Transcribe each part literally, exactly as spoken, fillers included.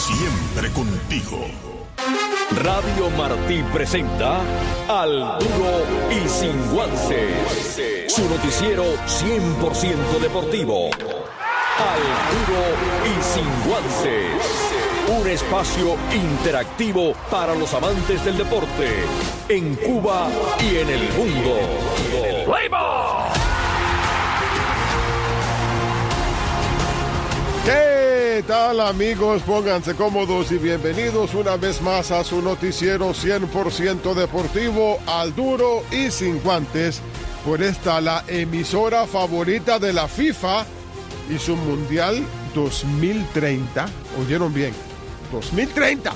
siempre contigo. Radio Martí presenta Al Duro y Sin Guantes, su noticiero cien por ciento deportivo. Al Duro y Sin Guantes, un espacio interactivo para los amantes del deporte en Cuba y en el mundo. ¡Play-ball! ¿Qué tal, amigos? Pónganse cómodos y bienvenidos una vez más a su noticiero cien por ciento deportivo, Al Duro y Sin Guantes, por esta la emisora favorita de la FIFA y su Mundial dos mil treinta. ¿Oyeron bien? dos mil treinta.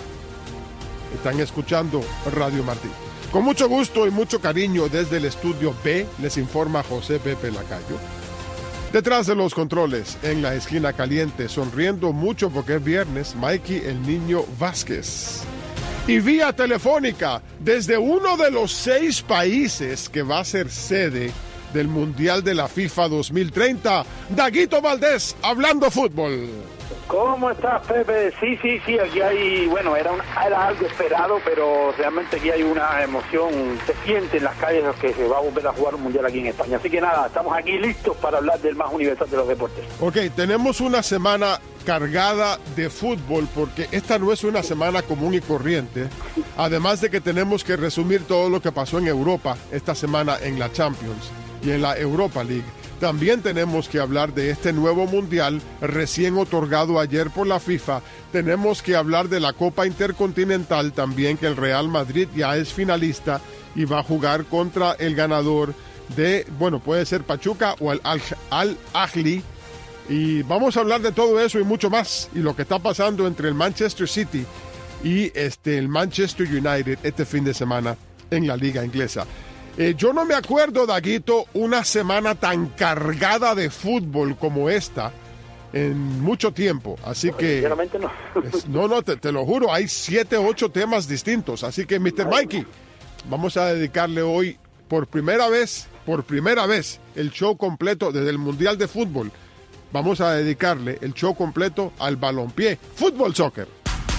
Están escuchando Radio Martí. Con mucho gusto y mucho cariño desde el estudio B, les informa José Pepe Lacayo. Detrás de los controles, en la esquina caliente, sonriendo mucho porque es viernes, Mikey el Niño Vázquez. Y vía telefónica, desde uno de los seis países que va a ser sede del Mundial de la FIFA dos mil treinta, Daguito Valdés, hablando fútbol. ¿Cómo estás, Pepe? Sí, sí, sí, aquí hay, bueno, era, un, era algo esperado, pero realmente aquí hay una emoción, se siente en las calles que se va a volver a jugar un mundial aquí en España. Así que nada, estamos aquí listos para hablar del más universal de los deportes. Ok, tenemos una semana cargada de fútbol, porque esta no es una semana común y corriente, además de que tenemos que resumir todo lo que pasó en Europa esta semana en la Champions y en la Europa League. También tenemos que hablar de este nuevo mundial recién otorgado ayer por la FIFA. Tenemos que hablar de la Copa Intercontinental también, que el Real Madrid ya es finalista y va a jugar contra el ganador de, bueno, puede ser Pachuca o el Al-Ahly. Y vamos a hablar de todo eso y mucho más. Y lo que está pasando entre el Manchester City y este, el Manchester United este fin de semana en la Liga Inglesa. Eh, yo no me acuerdo, Daguito, una semana tan cargada de fútbol como esta en mucho tiempo, así que... Sinceramente no. es, no, no, te, te lo juro, hay siete, ocho temas distintos, así que, mister Mikey, vamos a dedicarle hoy, por primera vez, por primera vez, el show completo desde el Mundial de Fútbol. Vamos a dedicarle el show completo al balompié, fútbol, soccer.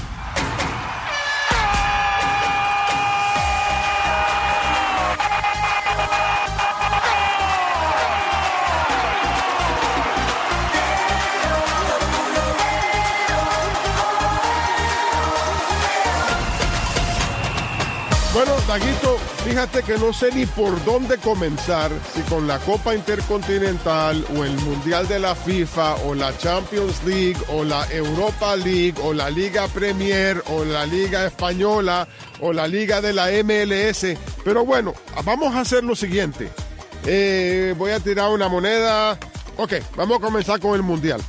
Bueno, Daguito, fíjate que no sé ni por dónde comenzar, si con la Copa Intercontinental o el Mundial de la FIFA o la Champions League o la Europa League o la Liga Premier o la Liga Española o la Liga de la M L S. Pero bueno, vamos a hacer lo siguiente. Eh, voy a tirar una moneda. Ok, vamos a comenzar con el Mundial.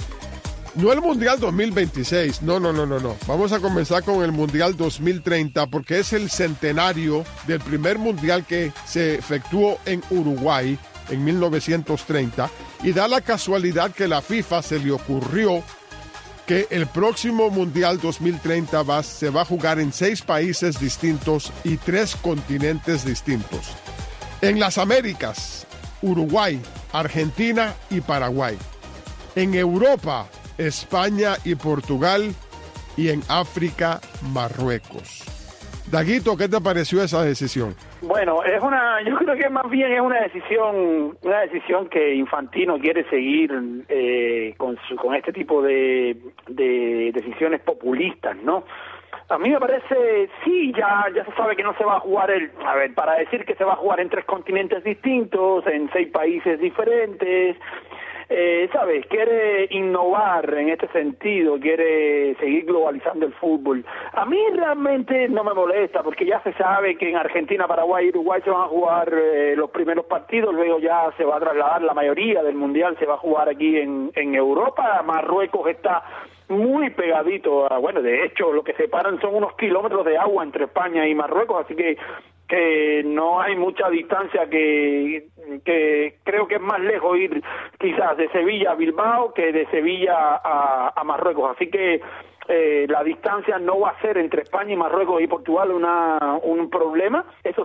No el Mundial dos mil veintiséis, no, no, no, no, no. Vamos a comenzar con el Mundial dos mil treinta porque es el centenario del primer Mundial que se efectuó en Uruguay en mil novecientos treinta y da la casualidad que la FIFA se le ocurrió que el próximo Mundial dos mil treinta va, se va a jugar en seis países distintos y tres continentes distintos. En las Américas, Uruguay, Argentina y Paraguay. En Europa, España y Portugal, y en África, Marruecos. Daguito, ¿qué te pareció esa decisión? Bueno, es una, yo creo que más bien es una decisión, una decisión que Infantino quiere seguir eh, con su, con este tipo de, de decisiones populistas, ¿no? A mí me parece, sí, ya ya se sabe que no se va a jugar el, a ver, para decir que se va a jugar en tres continentes distintos, en seis países diferentes. Eh, ¿Sabes? Quiere innovar en este sentido, quiere seguir globalizando el fútbol. A mí realmente no me molesta, porque ya se sabe que en Argentina, Paraguay y Uruguay se van a jugar eh, los primeros partidos, luego ya se va a trasladar la mayoría del Mundial, se va a jugar aquí en, en Europa. Marruecos está muy pegadito a, bueno, de hecho, lo que separan son unos kilómetros de agua entre España y Marruecos, así que que no hay mucha distancia, que que creo que es más lejos ir quizás de Sevilla a Bilbao que de Sevilla a, a Marruecos, así que eh, la distancia no va a ser entre España y Marruecos y Portugal una un problema. Eso sí,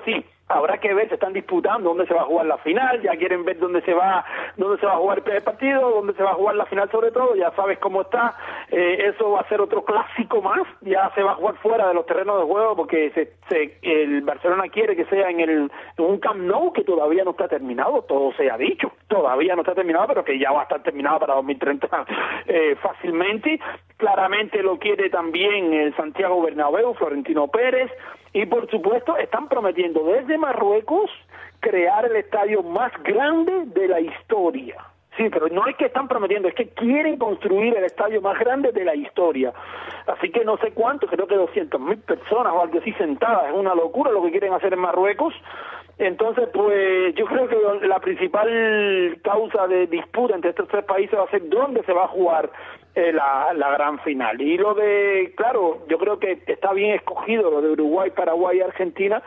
Habrá que ver, se están disputando dónde se va a jugar la final, ya quieren ver dónde se va dónde se va a jugar el primer partido, dónde se va a jugar la final sobre todo, ya sabes cómo está, eh, eso va a ser otro clásico más, ya se va a jugar fuera de los terrenos de juego porque se, se, el Barcelona quiere que sea en, el, en un Camp Nou que todavía no está terminado, todo se ha dicho, todavía no está terminado, pero que ya va a estar terminado para dos mil treinta eh, fácilmente. Claramente lo quiere también el Santiago Bernabéu, Florentino Pérez, y por supuesto están prometiendo desde Marruecos crear el estadio más grande de la historia. Sí, pero no es que están prometiendo, es que quieren construir el estadio más grande de la historia. Así que no sé cuánto, creo que doscientas mil personas o algo así sentadas, es una locura lo que quieren hacer en Marruecos. Entonces, pues yo creo que la principal causa de disputa entre estos tres países va a ser dónde se va a jugar eh, la, la gran final. Y lo de, claro, yo creo que está bien escogido lo de Uruguay, Paraguay y Argentina,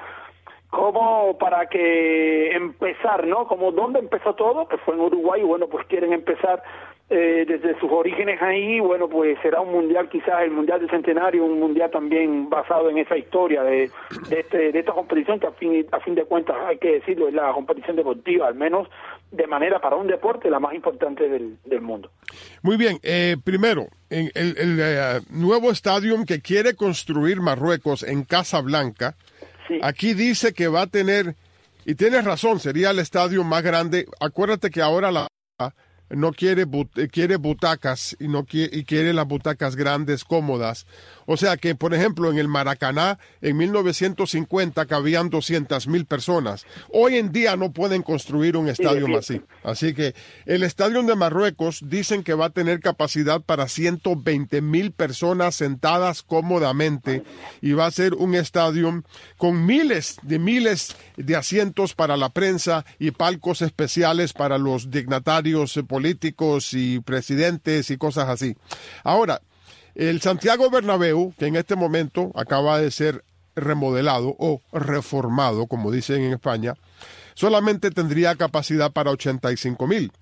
como para que empezar, ¿no? Como dónde empezó todo, que fue en Uruguay, y bueno, pues quieren empezar eh, desde sus orígenes ahí, bueno, pues será un mundial, quizás el mundial del centenario, un mundial también basado en esa historia de, de, este, de esta competición que a fin, a fin de cuentas, hay que decirlo, es la competición deportiva, al menos de manera para un deporte, la más importante del, del mundo. Muy bien, eh, primero, en el, el eh, nuevo estadio que quiere construir Marruecos en Casablanca, sí. Aquí dice que va a tener, y tienes razón, sería el estadio más grande. Acuérdate que ahora la no quiere but, quiere butacas y no quiere, y quiere las butacas grandes, cómodas. O sea que, por ejemplo, en el Maracaná, en mil novecientos cincuenta cabían doscientas mil personas. Hoy en día no pueden construir un estadio sí, así. Así que el estadio de Marruecos dicen que va a tener capacidad para ciento veinte mil personas sentadas cómodamente y va a ser un estadio con miles de miles de asientos para la prensa y palcos especiales para los dignatarios políticos y presidentes y cosas así. Ahora, el Santiago Bernabéu, que en este momento acaba de ser remodelado o reformado, como dicen en España, solamente tendría capacidad para ochenta y cinco mil.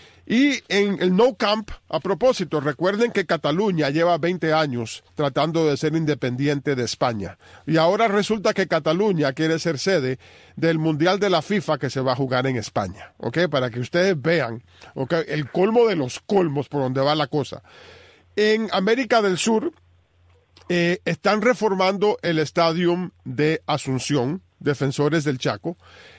Y en el Nou Camp, a propósito, recuerden que Cataluña lleva veinte años tratando de ser independiente de España. Y ahora resulta que Cataluña quiere ser sede del Mundial de la FIFA que se va a jugar en España. ¿Ok? Para que ustedes vean, ¿ok? El colmo de los colmos por donde va la cosa. En América del Sur eh, están reformando el estadio de Asunción, Defensores del Chaco,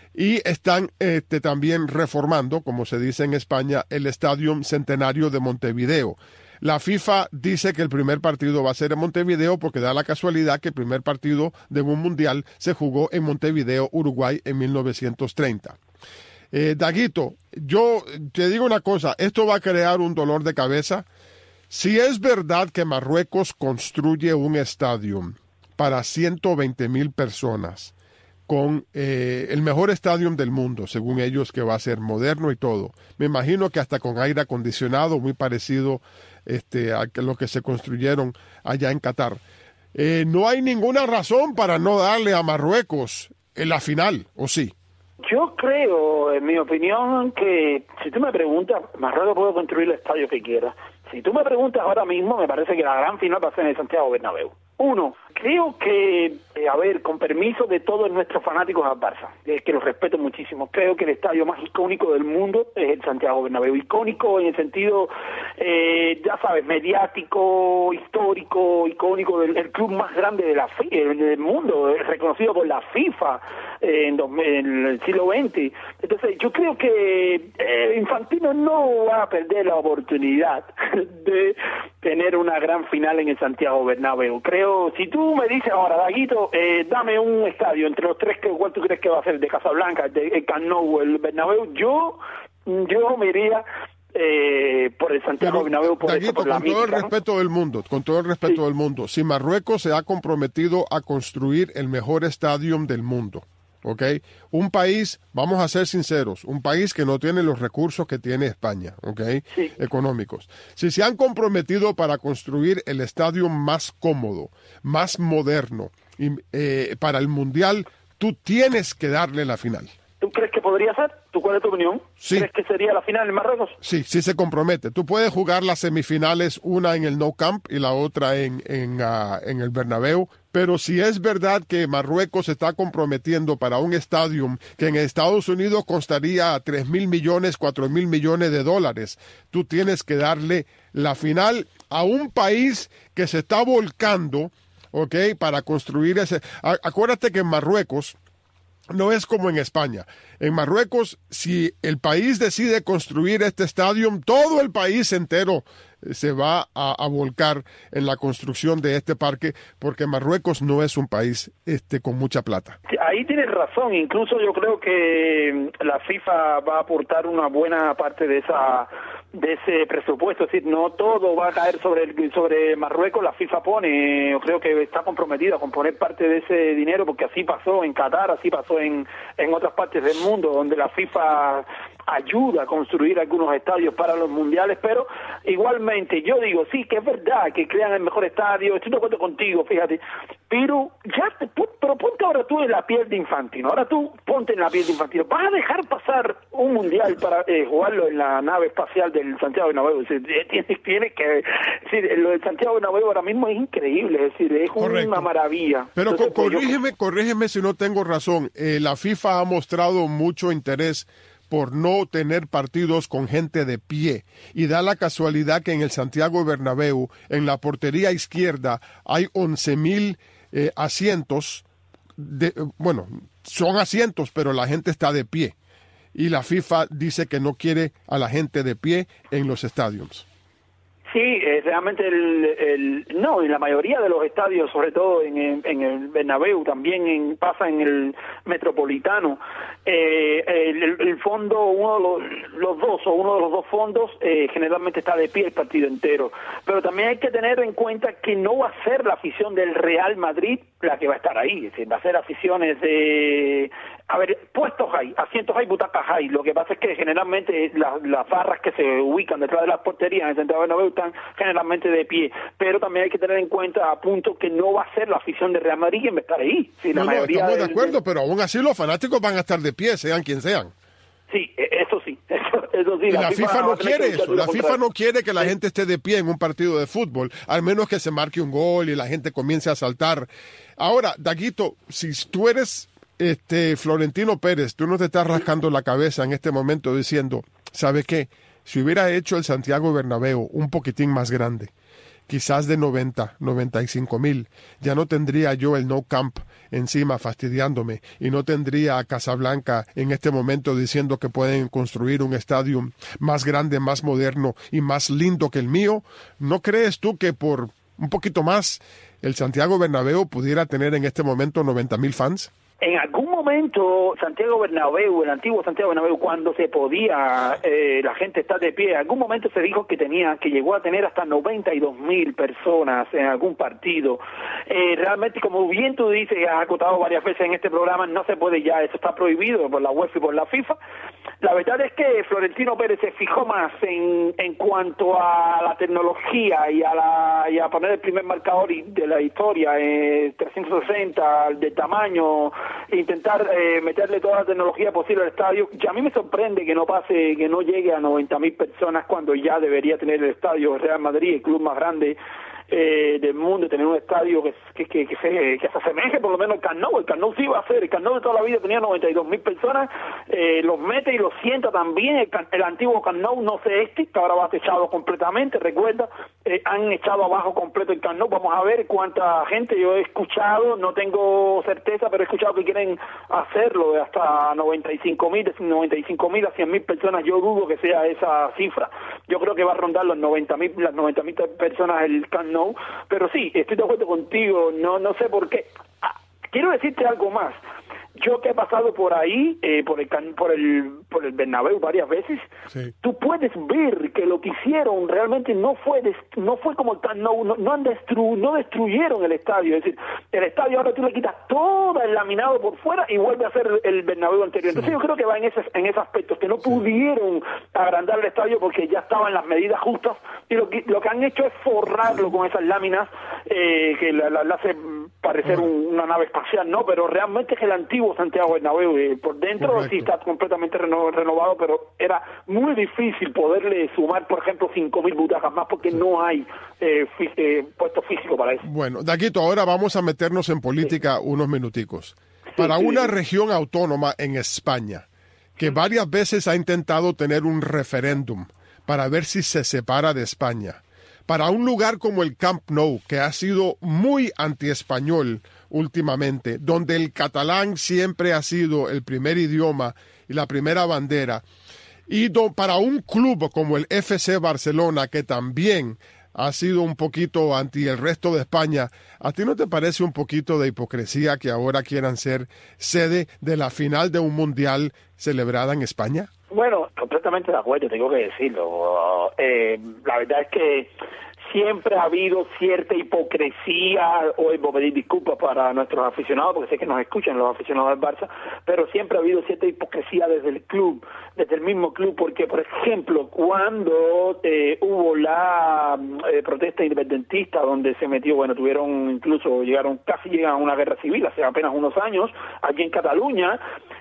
y están este, también reformando, como se dice en España, el Estadio Centenario de Montevideo. La FIFA dice que el primer partido va a ser en Montevideo porque da la casualidad que el primer partido de un mundial se jugó en Montevideo, Uruguay, en mil novecientos treinta. Eh, Daguito, yo te digo una cosa, esto va a crear un dolor de cabeza. Si es verdad que Marruecos construye un estadio para ciento veinte mil personas, con eh, el mejor estadio del mundo, según ellos, que va a ser moderno y todo, me imagino que hasta con aire acondicionado, muy parecido este, a lo que se construyeron allá en Qatar. Eh, no hay ninguna razón para no darle a Marruecos en la final, ¿o sí? Yo creo, en mi opinión, que si tú me preguntas, Marruecos puede construir el estadio que quiera. Si tú me preguntas ahora mismo, me parece que la gran final va a ser en el Santiago Bernabéu. Uno, creo que, eh, a ver, con permiso de todos nuestros fanáticos al Barça, eh, que los respeto muchísimo, creo que el estadio más icónico del mundo es el Santiago Bernabéu. Icónico en el sentido, eh, ya sabes, mediático, histórico, icónico del el club más grande de la F I, del mundo, eh, reconocido por la FIFA eh, en, dos, en el siglo veinte. Entonces, yo creo que eh, Infantino no va a perder la oportunidad de tener una gran final en el Santiago Bernabéu. Creo, si tú me dices ahora, Daguito, eh, dame un estadio entre los tres, que ¿cuál tú crees que va a ser? ¿De Casablanca, de, el Camp Nou, el Bernabéu? Yo, yo me iría eh, por el Santiago Pero, Bernabéu, por, Daguito, eso, por la con mítica, todo el ¿no? respeto del mundo, con todo el respeto Sí. del mundo, si Marruecos se ha comprometido a construir el mejor estadio del mundo, ¿ok? Un país, vamos a ser sinceros, un país que no tiene los recursos que tiene España, ¿ok? Sí. Económicos. Si se han comprometido para construir el estadio más cómodo, más moderno, y, eh, para el Mundial, tú tienes que darle la final. ¿Tú crees que podría ser? ¿Tú cuál es tu opinión? Sí. ¿Crees que sería la final en Marruecos? Sí, sí se compromete. Tú puedes jugar las semifinales, una en el Nou Camp y la otra en, en, uh, en el Bernabéu, pero si es verdad que Marruecos se está comprometiendo para un estadio que en Estados Unidos costaría tres mil millones, cuatro mil millones de dólares, tú tienes que darle la final a un país que se está volcando, ¿ok?, para construir ese... Acuérdate que en Marruecos no es como en España. En Marruecos, si el país decide construir este estadio, todo el país entero se va a, a volcar en la construcción de este parque, porque Marruecos no es un país este con mucha plata. Ahí tienes razón. Incluso yo creo que la FIFA va a aportar una buena parte de esa de ese presupuesto, es decir, no todo va a caer sobre el, sobre Marruecos. La FIFA pone, yo creo que está comprometida con poner parte de ese dinero, porque así pasó en Qatar, así pasó en, en otras partes del mundo, donde la FIFA ayuda a construir algunos estadios para los mundiales, pero igualmente yo digo, sí, que es verdad que crean el mejor estadio, estoy de acuerdo contigo, fíjate, pero ya te, pero ponte ahora tú en la piel de Infantino, ahora tú ponte en la piel de Infantino, ¿vas a dejar pasar un mundial para eh, jugarlo en la nave espacial del Santiago Bernabéu? Tienes tiene que, decir, lo del Santiago Bernabéu ahora mismo es increíble, es decir, es Correcto. Una maravilla. Pero Entonces, co corrígeme, pues, yo... corrígeme si no tengo razón, eh, la FIFA ha mostrado mucho interés por no tener partidos con gente de pie. Y da la casualidad que en el Santiago Bernabéu, en la portería izquierda, hay once mil eh, asientos. De, bueno, son asientos, pero la gente está de pie. Y la FIFA dice que no quiere a la gente de pie en los estadios. Sí, eh, realmente el, el no, en la mayoría de los estadios, sobre todo en, en, en el Bernabéu, también en, pasa en el Metropolitano, eh, el, el fondo, uno de los, los dos o uno de los dos fondos eh, generalmente está de pie el partido entero, pero también hay que tener en cuenta que no va a ser la afición del Real Madrid la que va a estar ahí, es decir, va a ser aficiones de... A ver, puestos hay, asientos hay, butacas hay. Lo que pasa es que generalmente las, las barras que se ubican detrás de las porterías en el Santiago Bernabéu están generalmente de pie. Pero también hay que tener en cuenta, a punto, que no va a ser la afición de Real Madrid quien va a estar ahí. Si no, la no, mayoría estamos de del, acuerdo, pero aún así los fanáticos van a estar de pie, sean quien sean. Sí, eso sí, eso, eso sí. Y la, la FIFA, FIFA no quiere eso, la FIFA no quiere que la sí. gente esté de pie en un partido de fútbol, al menos que se marque un gol y la gente comience a saltar. Ahora, Daguito, si tú eres este Florentino Pérez, tú no te estás rascando la cabeza en este momento diciendo, ¿sabe qué? Si hubiera hecho el Santiago Bernabéu un poquitín más grande, quizás de noventa, noventa y cinco mil, ya no tendría yo el Nou Camp encima fastidiándome y no tendría a Casablanca en este momento diciendo que pueden construir un estadio más grande, más moderno y más lindo que el mío. ¿No crees tú que por un poquito más el Santiago Bernabéu pudiera tener en este momento noventa mil fans? En algún momento, Santiago Bernabéu, el antiguo Santiago Bernabéu, cuando se podía, eh, la gente estar de pie, en algún momento se dijo que tenía, que llegó a tener hasta noventa y dos mil personas en algún partido. Eh, realmente, como bien tú dices, has acotado varias veces en este programa, no se puede ya, eso está prohibido por la UEFA y por la FIFA. La verdad es que Florentino Pérez se fijó más en, en cuanto a la tecnología y a, la, y a poner el primer marcador de la historia, eh, trescientos sesenta, de tamaño, intentar eh, meterle toda la tecnología posible al estadio. Y a mí me sorprende que no pase, que no llegue a noventa mil personas cuando ya debería tener el estadio Real Madrid, el club más grande eh, del mundo, tener un estadio que, que, que, que, se, que se asemeje por lo menos al Camp Nou. El Camp Nou sí va a ser, el Camp Nou de toda la vida tenía noventa y dos mil personas, eh, los mete y los sienta también. El, el antiguo Camp Nou, no sé este, que ahora va techado completamente, recuerda, eh, han echado abajo completo el Camp Nou. Vamos a ver cuánta gente, yo he escuchado, no tengo certeza, pero he escuchado que quieren hacerlo de hasta noventa y cinco mil, de noventa y cinco mil a cien mil personas. Yo dudo que sea esa cifra, yo creo que va a rondar los noventa mil, las noventa mil personas el Camp Nou. Pero sí, estoy de acuerdo contigo, no no sé por qué. Ah, quiero decirte algo más. Yo que he pasado por ahí, eh, por el por el por el Bernabéu varias veces, sí. Tú puedes ver que lo que hicieron realmente no fue no fue como tan no no no, han destru, no destruyeron el estadio, es decir, el estadio ahora tú le quitas todo el laminado por fuera y vuelve a ser el Bernabéu anterior. Sí. Entonces yo creo que va en ese en ese aspecto, que no sí. pudieron agrandar el estadio porque ya estaban las medidas justas y lo que lo que han hecho es forrarlo con esas láminas eh, que la, la, la hace parecer Bueno. un, una nave espacial, no, pero realmente es el antiguo Santiago Bernabéu, eh, por dentro Correcto. sí está completamente reno, renovado, pero era muy difícil poderle sumar, por ejemplo, cinco mil butacas más, porque sí. no hay eh, fi, eh, puesto físico para eso. Bueno, Daguito, ahora vamos a meternos en política sí. unos minuticos. Para sí, una sí. región autónoma en España, que varias veces ha intentado tener un referéndum para ver si se separa de España, para un lugar como el Camp Nou, que ha sido muy antiespañol últimamente, donde el catalán siempre ha sido el primer idioma y la primera bandera, y do, para un club como el F C Barcelona, que también ha sido un poquito anti el resto de España, ¿a ti no te parece un poquito de hipocresía que ahora quieran ser sede de la final de un mundial celebrada en España? Bueno, completamente de acuerdo, tengo que decirlo. Eh, la verdad es que siempre ha habido cierta hipocresía, hoy voy a pedir disculpas para nuestros aficionados, porque sé que nos escuchan los aficionados del Barça, pero siempre ha habido cierta hipocresía desde el club, desde el mismo club, porque, por ejemplo, cuando eh, hubo la eh, protesta independentista, donde se metió, bueno, tuvieron incluso, llegaron, casi llegan a una guerra civil hace apenas unos años, aquí en Cataluña,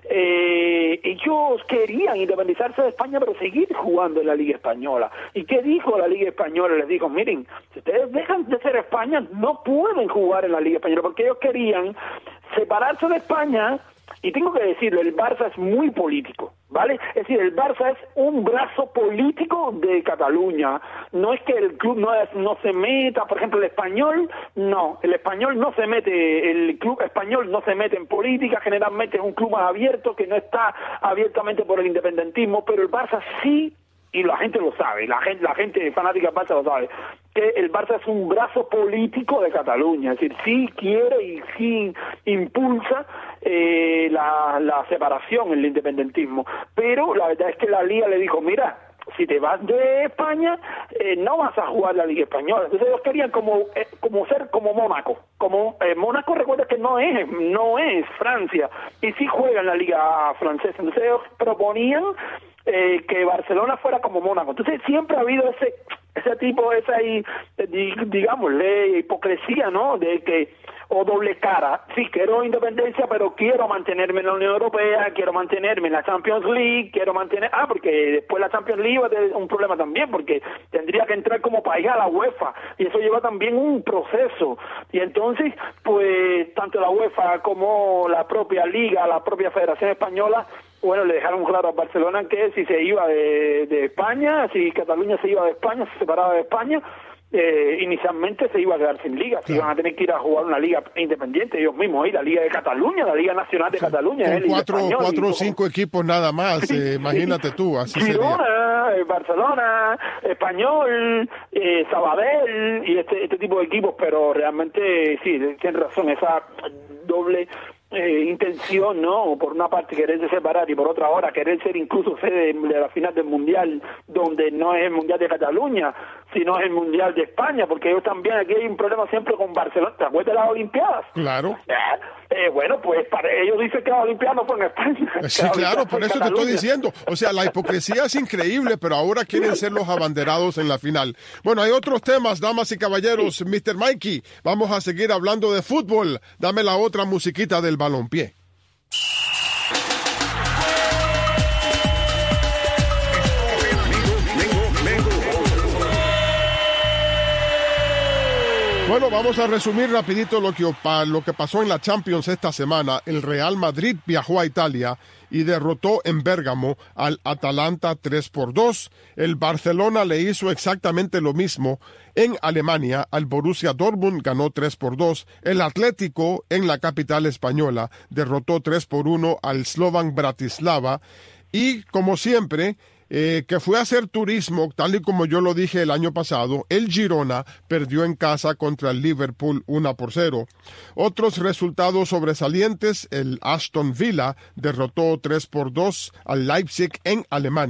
eh, ellos querían independizarse de España, pero seguir jugando en la Liga Española. ¿Y qué dijo la Liga Española? Les dijo, miren, si ustedes dejan de ser España, no pueden jugar en la Liga Española, porque ellos querían separarse de España. Y tengo que decirlo, el Barça es muy político, ¿vale? Es decir, el Barça es un brazo político de Cataluña. No es que el club no, es, no se meta, por ejemplo, el Español, no, el Español no se mete, el club español no se mete en política, generalmente es un club más abierto, que no está abiertamente por el independentismo, pero el Barça sí, y la gente lo sabe, la gente, la gente fanática del Barça lo sabe, que el Barça es un brazo político de Cataluña, es decir, sí quiere y sí impulsa eh, la, la separación, el independentismo, pero la verdad es que la Liga le dijo, mira, si te vas de España, eh, no vas a jugar la Liga Española. Entonces ellos querían como eh, como ser como Mónaco. Como eh, Mónaco, recuerda que no es no es Francia, y sí juega en la Liga francesa. Entonces ellos proponían eh, que Barcelona fuera como Mónaco. Entonces siempre ha habido ese ese tipo, esa, digamos, hipocresía, ¿no? De que, o doble cara, sí, quiero independencia, pero quiero mantenerme en la Unión Europea, quiero mantenerme en la Champions League, quiero mantener, ah, porque después la Champions League va a tener un problema también, porque tendría que entrar como país a la UEFA, y eso lleva también un proceso, y entonces, pues, tanto la UEFA como la propia Liga, la propia Federación Española, bueno, le dejaron claro a Barcelona que si se iba de, de España, si Cataluña se iba de España, se separaba de España, eh, inicialmente se iba a quedar sin liga, se iban a tener que ir a jugar una liga independiente ellos mismos, y la Liga de Cataluña, la Liga Nacional de sí, Cataluña. Con ¿eh? cuatro, cuatro o cinco equipos nada más, eh, imagínate tú, así Girona, sería. Barcelona, Español, eh, Sabadell, y este, este tipo de equipos, pero realmente sí, tienes razón, esa doble Eh, intención, ¿no? Por una parte quererse separar y por otra hora querer ser incluso sede de la final del Mundial, donde no es el Mundial de Cataluña, sino es el Mundial de España, porque ellos también, aquí hay un problema siempre con Barcelona. ¿Te acuerdas de las Olimpiadas? Claro. Eh, eh, bueno, pues para ellos dicen que las Olimpiadas no fueron en España. Sí, claro, por eso te estoy diciendo. O sea, la hipocresía es increíble, pero ahora quieren ser los abanderados en la final. Bueno, hay otros temas, damas y caballeros. Sí. mister Mikey, vamos a seguir hablando de fútbol. Dame la otra musiquita del balompié. Bueno, vamos a resumir rapidito lo que, lo que pasó en la Champions esta semana. El Real Madrid viajó a Italia y derrotó en Bérgamo al Atalanta tres por dos. El Barcelona le hizo exactamente lo mismo en Alemania. Al Borussia Dortmund ganó tres por dos. El Atlético en la capital española derrotó tres por uno al Slovan Bratislava. Y como siempre, Eh, que fue a hacer turismo, tal y como yo lo dije el año pasado, el Girona perdió en casa contra el Liverpool uno por cero. Otros resultados sobresalientes, el Aston Villa derrotó tres por dos al Leipzig en Alemania.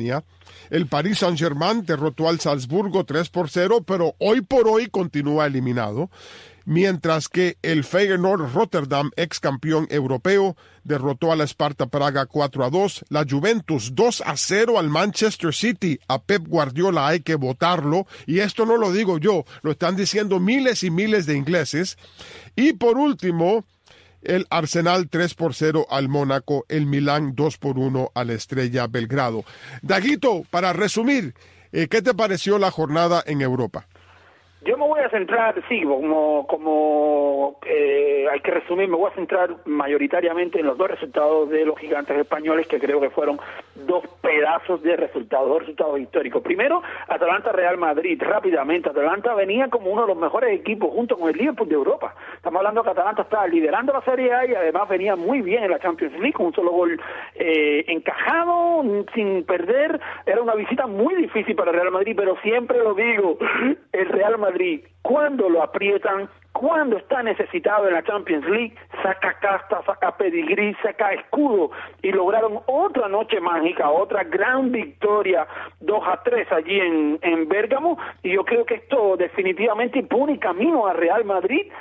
El Paris Saint-Germain derrotó al Salzburgo tres por cero, pero hoy por hoy continúa eliminado. Mientras que el Feyenoord Rotterdam, ex campeón europeo, derrotó a la Sparta Praga cuatro a dos. La Juventus dos a cero al Manchester City. A Pep Guardiola hay que votarlo. Y esto no lo digo yo, lo están diciendo miles y miles de ingleses. Y por último, el Arsenal tres por cero al Mónaco. El Milán dos por uno a la Estrella Belgrado. Daguito, para resumir, eh, ¿qué te pareció la jornada en Europa? Yo me voy a centrar, sí, como, como eh, hay que resumir, me voy a centrar mayoritariamente en los dos resultados de los gigantes españoles, que creo que fueron dos pedazos de resultados, dos resultados históricos. Primero, Atalanta-Real Madrid, rápidamente. Atalanta venía como uno de los mejores equipos junto con el Liverpool de Europa. Estamos hablando que Atalanta estaba liderando la Serie A y además venía muy bien en la Champions League, con un solo gol eh, encajado, sin perder. Era una visita muy difícil para el Real Madrid, pero siempre lo digo, el Real Madrid Madrid, cuando lo aprietan, cuando está necesitado en la Champions League, saca casta, saca pedigrí, saca escudo, y lograron otra noche mágica, otra gran victoria, dos a tres allí en, en Bérgamo, y yo creo que esto definitivamente pone camino a Real Madrid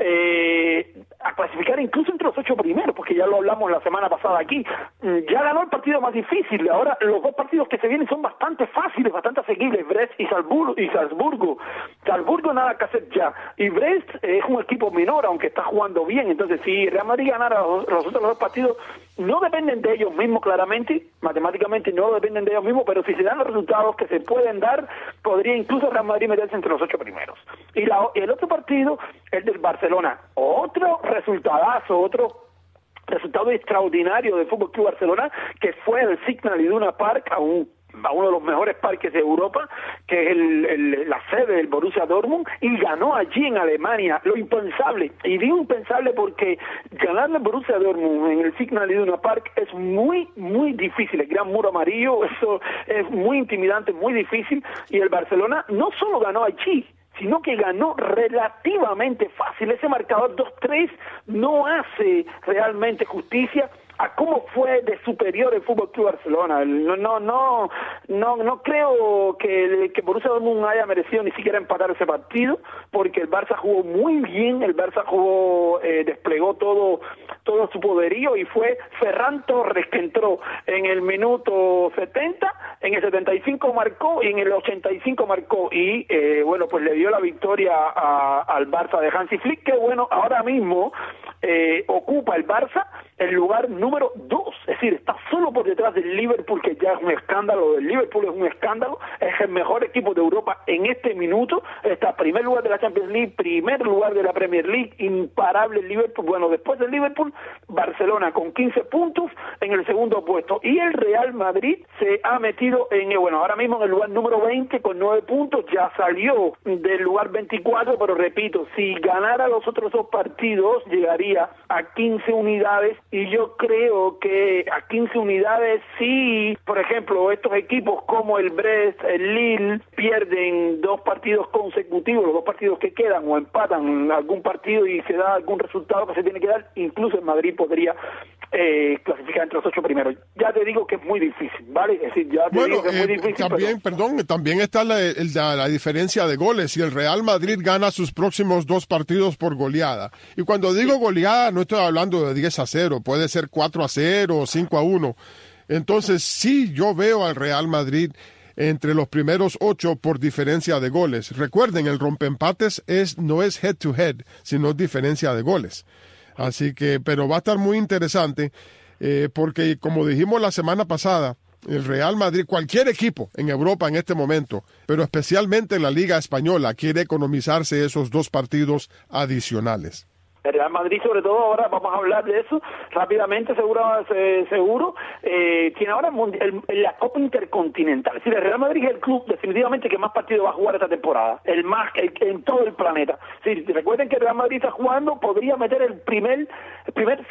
Eh, a clasificar incluso entre los ocho primeros, porque ya lo hablamos la semana pasada aquí. Ya ganó el partido más difícil, ahora los dos partidos que se vienen son bastante fáciles, bastante asequibles, Brest y Salzburgo, y Salzburgo. Salzburgo nada que hacer ya, y Brest es un equipo menor, aunque está jugando bien. Entonces si Real Madrid ganara los, los otros dos partidos, no dependen de ellos mismos claramente, matemáticamente no dependen de ellos mismos, pero si se dan los resultados que se pueden dar, podría incluso Real Madrid meterse entre los ocho primeros. Y la, el otro partido, el del Barcelona, otro resultadazo, otro resultado extraordinario del Fútbol Club Barcelona, que fue el Signal Iduna Park, a un a uno de los mejores parques de Europa, que es el, el, la sede del Borussia Dortmund, y ganó allí en Alemania, lo impensable. Y digo impensable porque ganarle al Borussia Dortmund en el Signal Iduna Park es muy, muy difícil. El gran muro amarillo, eso es muy intimidante, muy difícil, y el Barcelona no solo ganó allí, sino que ganó relativamente fácil. Ese marcador dos tres no hace realmente justicia a cómo fue de superior el Fútbol Club Barcelona. No, no, no, no, no creo que, que Borussia Dortmund haya merecido ni siquiera empatar ese partido, porque el Barça jugó muy bien, el Barça jugó, eh, desplegó todo, todo su poderío, y fue Ferran Torres que entró en el minuto setenta, en el setenta y cinco marcó, y en el ochenta y cinco marcó, y eh, bueno, pues le dio la victoria a, al Barça de Hansi Flick, que bueno, ahora mismo eh, ocupa el Barça el lugar número dos, es decir, está solo por detrás del Liverpool, que ya es un escándalo. El Liverpool es un escándalo, es el mejor equipo de Europa en este minuto, está en primer lugar de la Champions League, primer lugar de la Premier League, imparable el Liverpool. Bueno, después del Liverpool, Barcelona con quince puntos en el segundo puesto, y el Real Madrid se ha metido en, bueno, ahora mismo en el lugar número veinte con nueve puntos, ya salió del lugar veinticuatro, pero repito, si ganara los otros dos partidos, llegaría a quince unidades, y yo creo que a quince unidades, sí, por ejemplo, estos equipos como el Brest, el Lille, pierden dos partidos consecutivos, los dos partidos que quedan, o empatan algún partido y se da algún resultado que se tiene que dar, incluso el Madrid podría eh, clasificar entre los ocho primeros. Ya te digo que es muy difícil, ¿vale? Es decir, ya te bueno, digo que es eh, muy difícil. También, pero... perdón, también está la, la, la diferencia de goles. Si el Real Madrid gana sus próximos dos partidos por goleada, y cuando digo goleada no estoy hablando de diez a cero, puede ser cuatro a cero o cinco a uno. Entonces sí, yo veo al Real Madrid entre los primeros ocho por diferencia de goles. Recuerden, el rompeempates es, no es head to head, sino diferencia de goles. Así que, pero va a estar muy interesante, eh, porque como dijimos la semana pasada, el Real Madrid, cualquier equipo en Europa en este momento, pero especialmente en la Liga Española, quiere economizarse esos dos partidos adicionales. El Real Madrid, sobre todo, ahora vamos a hablar de eso rápidamente, seguro, seguro eh, tiene ahora el, el, la Copa Intercontinental. Es decir, el Real Madrid es el club definitivamente que más partidos va a jugar esta temporada, el más el, en todo el planeta. Sí, recuerden que el Real Madrid está jugando, podría meter el primer, el primer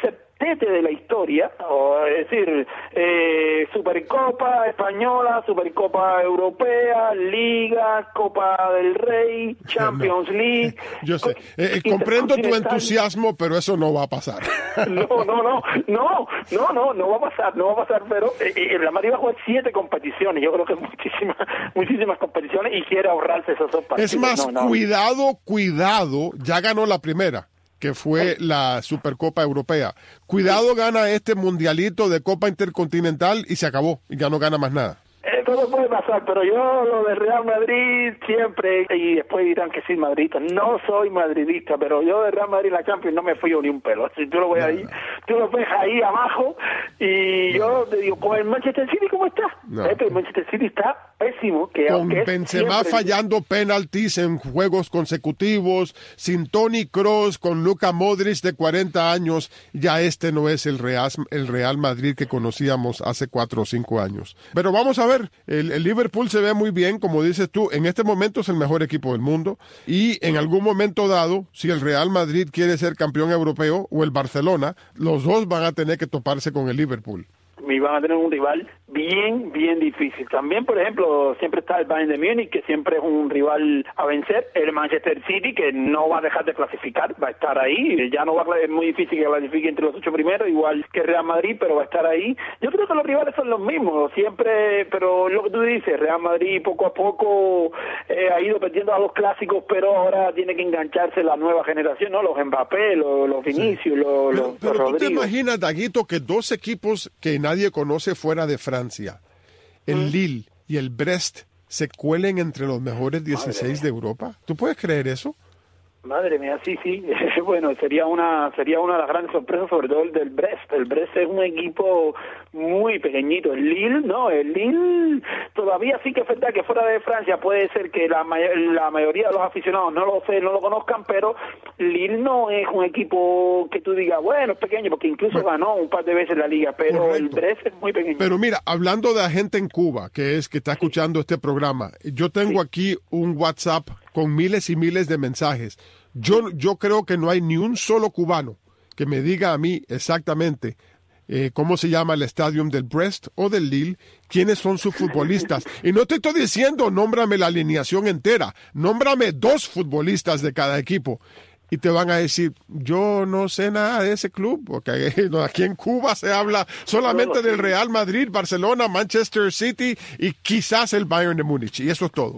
sete de la historia, o, es decir, eh, Supercopa Española, Supercopa Europea, Liga, Copa del Rey, Champions no. League. Yo sé, eh, comprendo tu entusiasmo, pero eso no va a pasar. No, no, no, no, no, no, no va a pasar, no va a pasar, pero eh, el Real Madrid va a jugar siete competiciones, yo creo que muchísimas, muchísimas competiciones y quiere ahorrarse esos dos partidos. Es más, no, no. cuidado, cuidado, ya ganó la primera, que fue la Supercopa Europea. Cuidado, gana este mundialito de Copa Intercontinental y se acabó, y ya no gana más nada. Eh, todo puede pasar, pero yo lo de Real Madrid siempre, y después dirán que soy madridista, no soy madridista, pero yo de Real Madrid la Champions no me fui ni un pelo. Si tú lo ves ahí, tú lo ves ahí abajo, y no. yo te digo, ¿con el Manchester City cómo está? No. El Manchester City está pésimo. Que Con Benzema siempre... fallando penaltis en juegos consecutivos, sin Toni Kroos, con Luka Modric de cuarenta años, ya este no es el Real, el Real Madrid que conocíamos hace cuatro o cinco años. Pero vamos a ver. El, el Liverpool se ve muy bien, como dices tú, en este momento es el mejor equipo del mundo y en algún momento dado, si el Real Madrid quiere ser campeón europeo o el Barcelona, los dos van a tener que toparse con el Liverpool. Y van a tener un rival bien, bien difícil. También, por ejemplo, siempre está el Bayern de Múnich, que siempre es un rival a vencer. El Manchester City, que no va a dejar de clasificar, va a estar ahí. Ya no va a, es muy difícil que clasifique entre los ocho primeros, igual que Real Madrid, pero va a estar ahí. Yo creo que los rivales son los mismos, siempre, pero lo que tú dices, Real Madrid poco a poco eh, ha ido perdiendo a los clásicos, pero ahora tiene que engancharse la nueva generación, ¿no? Los Mbappé, los, los Vinicius, sí. los, pero, los, pero los tú Rodrigo. te imaginas, Daguito, que dos equipos que nadie conoce fuera de Francia, el ¿Mm? Lille y el Brest, se cuelen entre los mejores dieciséis de Europa. ¿Tú puedes creer eso? Madre mía, sí, sí. Bueno, sería una sería una de las grandes sorpresas, sobre todo el del Brest. El Brest es un equipo muy pequeñito. El Lille, no, el Lille todavía sí que es verdad que fuera de Francia puede ser que la, may- la mayoría de los aficionados no lo sé, no lo conozcan, pero Lille no es un equipo que tú digas, bueno, es pequeño, porque incluso bueno, ganó un par de veces la liga, pero correcto. El Brest es muy pequeño. Pero mira, hablando de la gente en Cuba, que es que está escuchando sí. este programa, yo tengo sí. aquí un WhatsApp con miles y miles de mensajes. Yo, yo creo que no hay ni un solo cubano que me diga a mí exactamente eh, cómo se llama el estadio del Brest o del Lille, quiénes son sus futbolistas. Y no te estoy diciendo, nómbrame la alineación entera, nómbrame dos futbolistas de cada equipo. Y te van a decir, yo no sé nada de ese club, porque aquí en Cuba se habla solamente del Real Madrid, Barcelona, Manchester City y quizás el Bayern de Múnich, y eso es todo.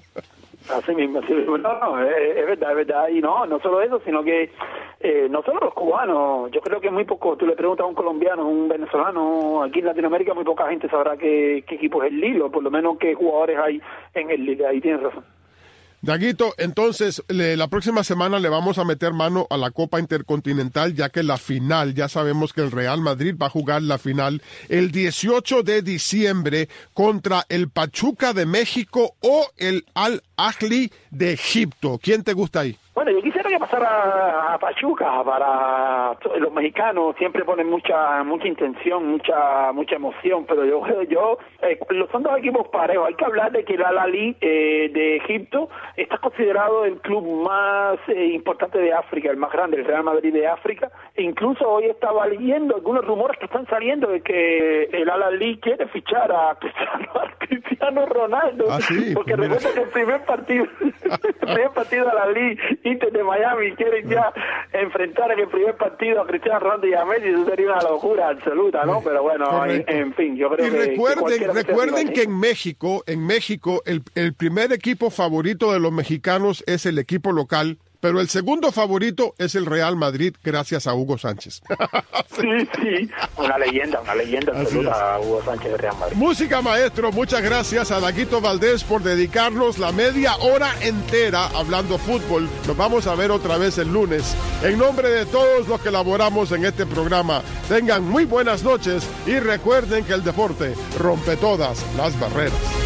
Así mismo, así mismo. No, no, es, es verdad, es verdad. Y no, no solo eso, sino que eh, no solo los cubanos, yo creo que muy poco, tú le preguntas a un colombiano, a un venezolano, aquí en Latinoamérica muy poca gente sabrá qué, qué equipo es el Lille, o por lo menos qué jugadores hay en el Lille, ahí tienes razón. Daguito, entonces le, la próxima semana le vamos a meter mano a la Copa Intercontinental, ya que la final, ya sabemos que el Real Madrid va a jugar la final el dieciocho de diciembre contra el Pachuca de México o el Al-Ahly de Egipto. ¿Quién te gusta ahí? Bueno, yo quisiera que pasara a Pachuca. Para los mexicanos siempre ponen mucha mucha intención, mucha mucha emoción, pero yo yo eh, son dos equipos parejos. Hay que hablar de que el Al-Ahly eh, de Egipto está considerado el club más eh, importante de África, el más grande, el Real Madrid de África. E incluso hoy estaba leyendo algunos rumores que están saliendo de que el Al-Ahly quiere fichar a Cristiano, a Cristiano Ronaldo, ¿Ah, sí? porque Pues recuerda que el primer partido, el primer partido de Al-Ahly Inter de Miami quieren ya enfrentar en el primer partido a Cristiano Ronaldo y a Messi. Eso sería una locura absoluta, ¿no? Pero bueno, en, en fin, yo creo y que... recuerden, que recuerden que en México, en México, el, el primer equipo favorito de los mexicanos es el equipo local, pero el segundo favorito es el Real Madrid, gracias a Hugo Sánchez. Sí, sí, una leyenda, una leyenda absoluta, Hugo Sánchez de Real Madrid. Música, maestro, muchas gracias a Daguito Valdés por dedicarnos la media hora entera hablando fútbol. Nos vamos a ver otra vez el lunes. En nombre de todos los que laboramos en este programa, tengan muy buenas noches y recuerden que el deporte rompe todas las barreras.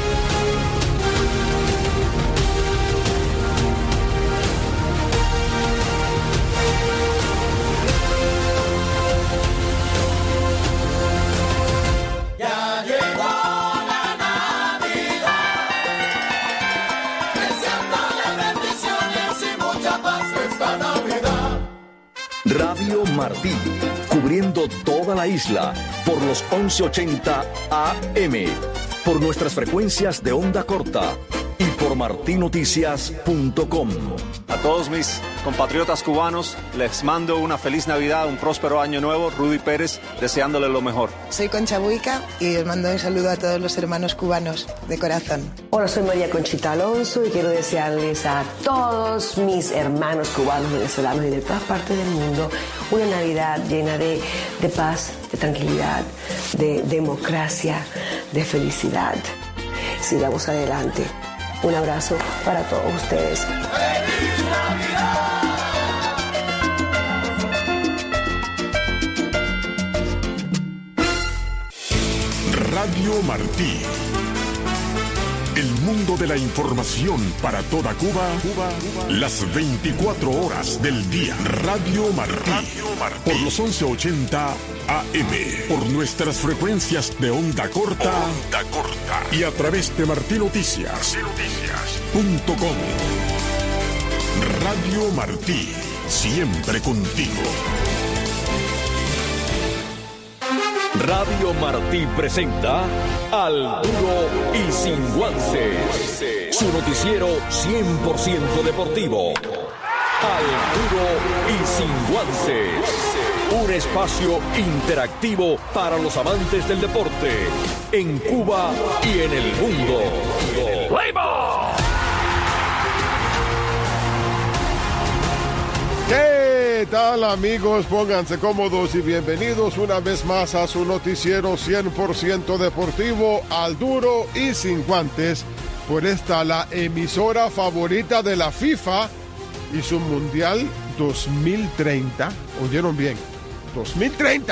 Radio Martí, cubriendo toda la isla por los once ochenta A M, por nuestras frecuencias de onda corta y por martí noticias punto com. A todos mis compatriotas cubanos, les mando una feliz Navidad, un próspero año nuevo. Rudy Pérez, deseándole lo mejor. Soy Concha Buica y os mando un saludo a todos los hermanos cubanos, de corazón. Hola, soy María Conchita Alonso y quiero desearles a todos mis hermanos cubanos, venezolanos y de todas partes del mundo una Navidad llena de, de paz, de tranquilidad, de democracia, de felicidad. Sigamos adelante. Un abrazo para todos ustedes. ¡Feliz Navidad! Radio Martí. El mundo de la información para toda Cuba, Cuba, Cuba. Las veinticuatro horas del día. Radio Martí. Radio Martí. Por los once ochenta A M. Por nuestras frecuencias de onda corta. Onda corta. Y a través de martí noticias punto com. Radio Martí. Siempre contigo. Radio Martí presenta Al Duro y Sin Guantes, su noticiero cien por ciento deportivo. Al Duro y Sin Guantes, un espacio interactivo para los amantes del deporte en Cuba y en el mundo. ¡Play ball! ¿Qué tal, amigos? Pónganse cómodos y bienvenidos una vez más a su noticiero cien por ciento deportivo, Al Duro y Sin Guantes, por esta la emisora favorita de la FIFA y su Mundial dos mil treinta. ¿Oyeron bien? dos mil treinta.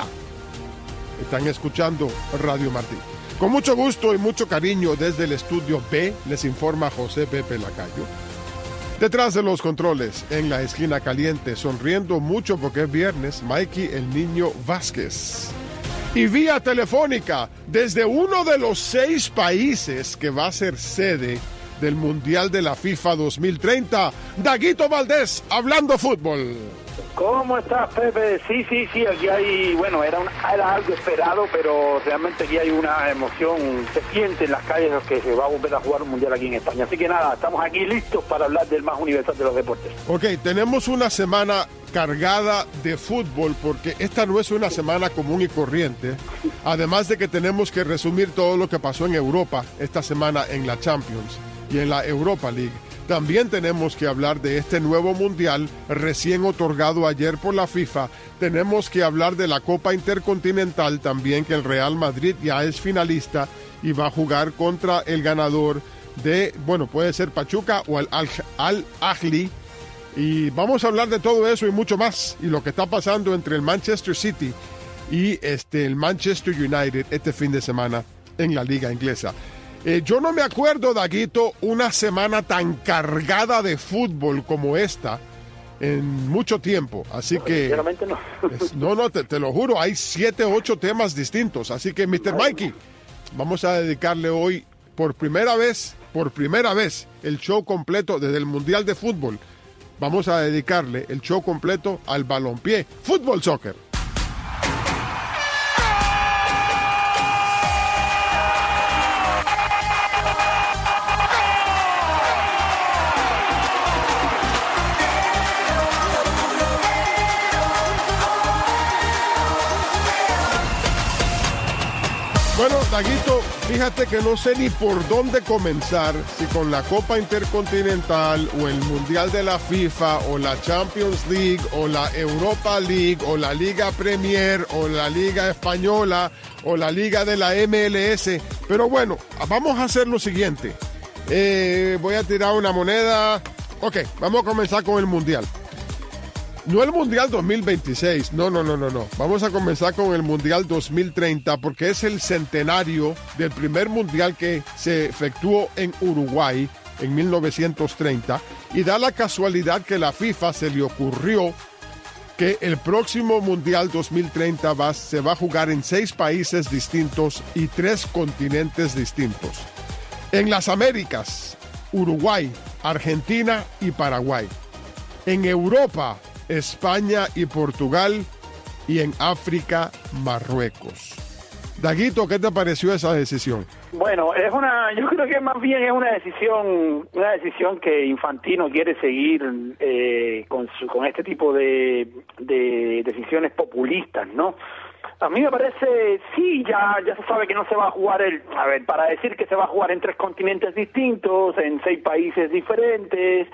Están escuchando Radio Martí. Con mucho gusto y mucho cariño desde el estudio B, les informa José Pepe Lacayo. Detrás de los controles, en la esquina caliente, sonriendo mucho porque es viernes, Mikey el Niño Vázquez. Y vía telefónica, desde uno de los seis países que va a ser sede del Mundial de la FIFA dos mil treinta, Daguito Valdés, hablando fútbol. ¿Cómo estás, Pepe? Sí, sí, sí, aquí hay, bueno, era, un, era algo esperado, pero realmente aquí hay una emoción, se siente en las calles que se va a volver a jugar un mundial aquí en España. Así que nada, estamos aquí listos para hablar del más universal de los deportes. Ok, tenemos una semana cargada de fútbol porque esta no es una semana común y corriente, además de que tenemos que resumir todo lo que pasó en Europa esta semana en la Champions y en la Europa League. También tenemos que hablar de este nuevo mundial recién otorgado ayer por la FIFA. Tenemos que hablar de la Copa Intercontinental también, que el Real Madrid ya es finalista y va a jugar contra el ganador de, bueno, puede ser Pachuca o el Al-Ahly. Y vamos a hablar de todo eso y mucho más. Y lo que está pasando entre el Manchester City y este, el Manchester United este fin de semana en la Liga Inglesa. Eh, yo no me acuerdo, Daguito, una semana tan cargada de fútbol como esta en mucho tiempo, así que... Sinceramente no. es, no, no, te, te lo juro, hay siete, ocho temas distintos, así que, mister Mikey, vamos a dedicarle hoy, por primera vez, por primera vez, el show completo desde el Mundial de Fútbol. Vamos a dedicarle el show completo al balompié, fútbol, soccer. Bueno, Daguito, fíjate que no sé ni por dónde comenzar, si con la Copa Intercontinental o el Mundial de la FIFA o la Champions League o la Europa League o la Liga Premier o la Liga Española o la Liga de la M L S. Pero bueno, vamos a hacer lo siguiente. Eh, voy a tirar una moneda. Ok, vamos a comenzar con el Mundial. No el Mundial dos mil veintiséis, no, no, no, no, no. Vamos a comenzar con el Mundial dos mil treinta porque es el centenario del primer Mundial que se efectuó en Uruguay en mil novecientos treinta y da la casualidad que la FIFA se le ocurrió que el próximo Mundial dos mil treinta va, se va a jugar en seis países distintos y tres continentes distintos. En las Américas, Uruguay, Argentina y Paraguay. En Europa, España y Portugal, y en África, Marruecos. Daguito, ¿qué te pareció esa decisión? Bueno, es una, yo creo que más bien es una decisión, una decisión que Infantino quiere seguir eh, con su, con este tipo de, de decisiones populistas, ¿no? A mí me parece, sí, ya ya se sabe que no se va a jugar el, a ver, para decir que se va a jugar en tres continentes distintos, en seis países diferentes.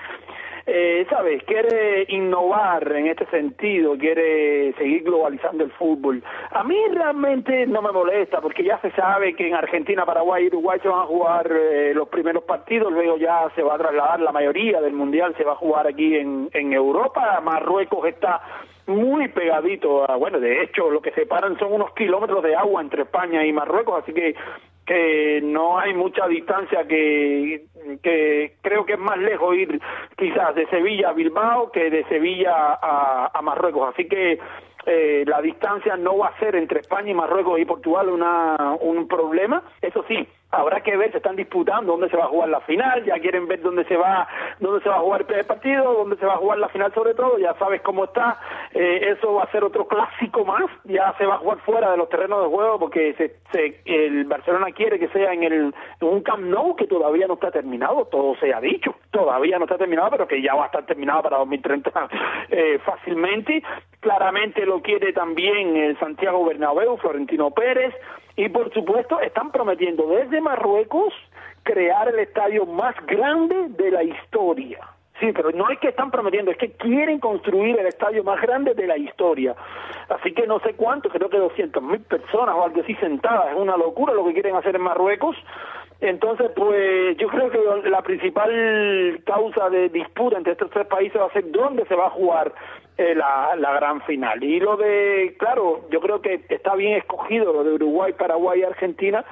Eh, ¿sabes? Quiere innovar en este sentido, quiere seguir globalizando el fútbol. A mí realmente no me molesta, porque ya se sabe que en Argentina, Paraguay y Uruguay se van a jugar eh, los primeros partidos, luego ya se va a trasladar la mayoría del Mundial, se va a jugar aquí en, en Europa. Marruecos está muy pegadito a, bueno, de hecho lo que separan son unos kilómetros de agua entre España y Marruecos, así que que no hay mucha distancia, que que creo que es más lejos ir quizás de Sevilla a Bilbao que de Sevilla a, a Marruecos, así que eh, la distancia no va a ser entre España y Marruecos y Portugal una un problema. Eso sí, habrá que ver, se están disputando dónde se va a jugar la final, ya quieren ver dónde se va dónde se va a jugar el primer partido, dónde se va a jugar la final, sobre todo, ya sabes cómo está, eh, eso va a ser otro clásico más, ya se va a jugar fuera de los terrenos de juego, porque se, se, el Barcelona quiere que sea en, el, en un Camp Nou que todavía no está terminado, todo se ha dicho, todavía no está terminado, pero que ya va a estar terminado para dos mil treinta eh, fácilmente. Claramente lo quiere también el Santiago Bernabéu, Florentino Pérez, y por supuesto están prometiendo desde Marruecos crear el estadio más grande de la historia. Sí, pero no es que están prometiendo, es que quieren construir el estadio más grande de la historia. Así que no sé cuánto, creo que doscientas mil personas o algo así sentadas, es una locura lo que quieren hacer en Marruecos. Entonces, pues yo creo que la principal causa de disputa entre estos tres países va a ser dónde se va a jugar eh, la, la gran final. Y lo de, claro, yo creo que está bien escogido lo de Uruguay, Paraguay y Argentina,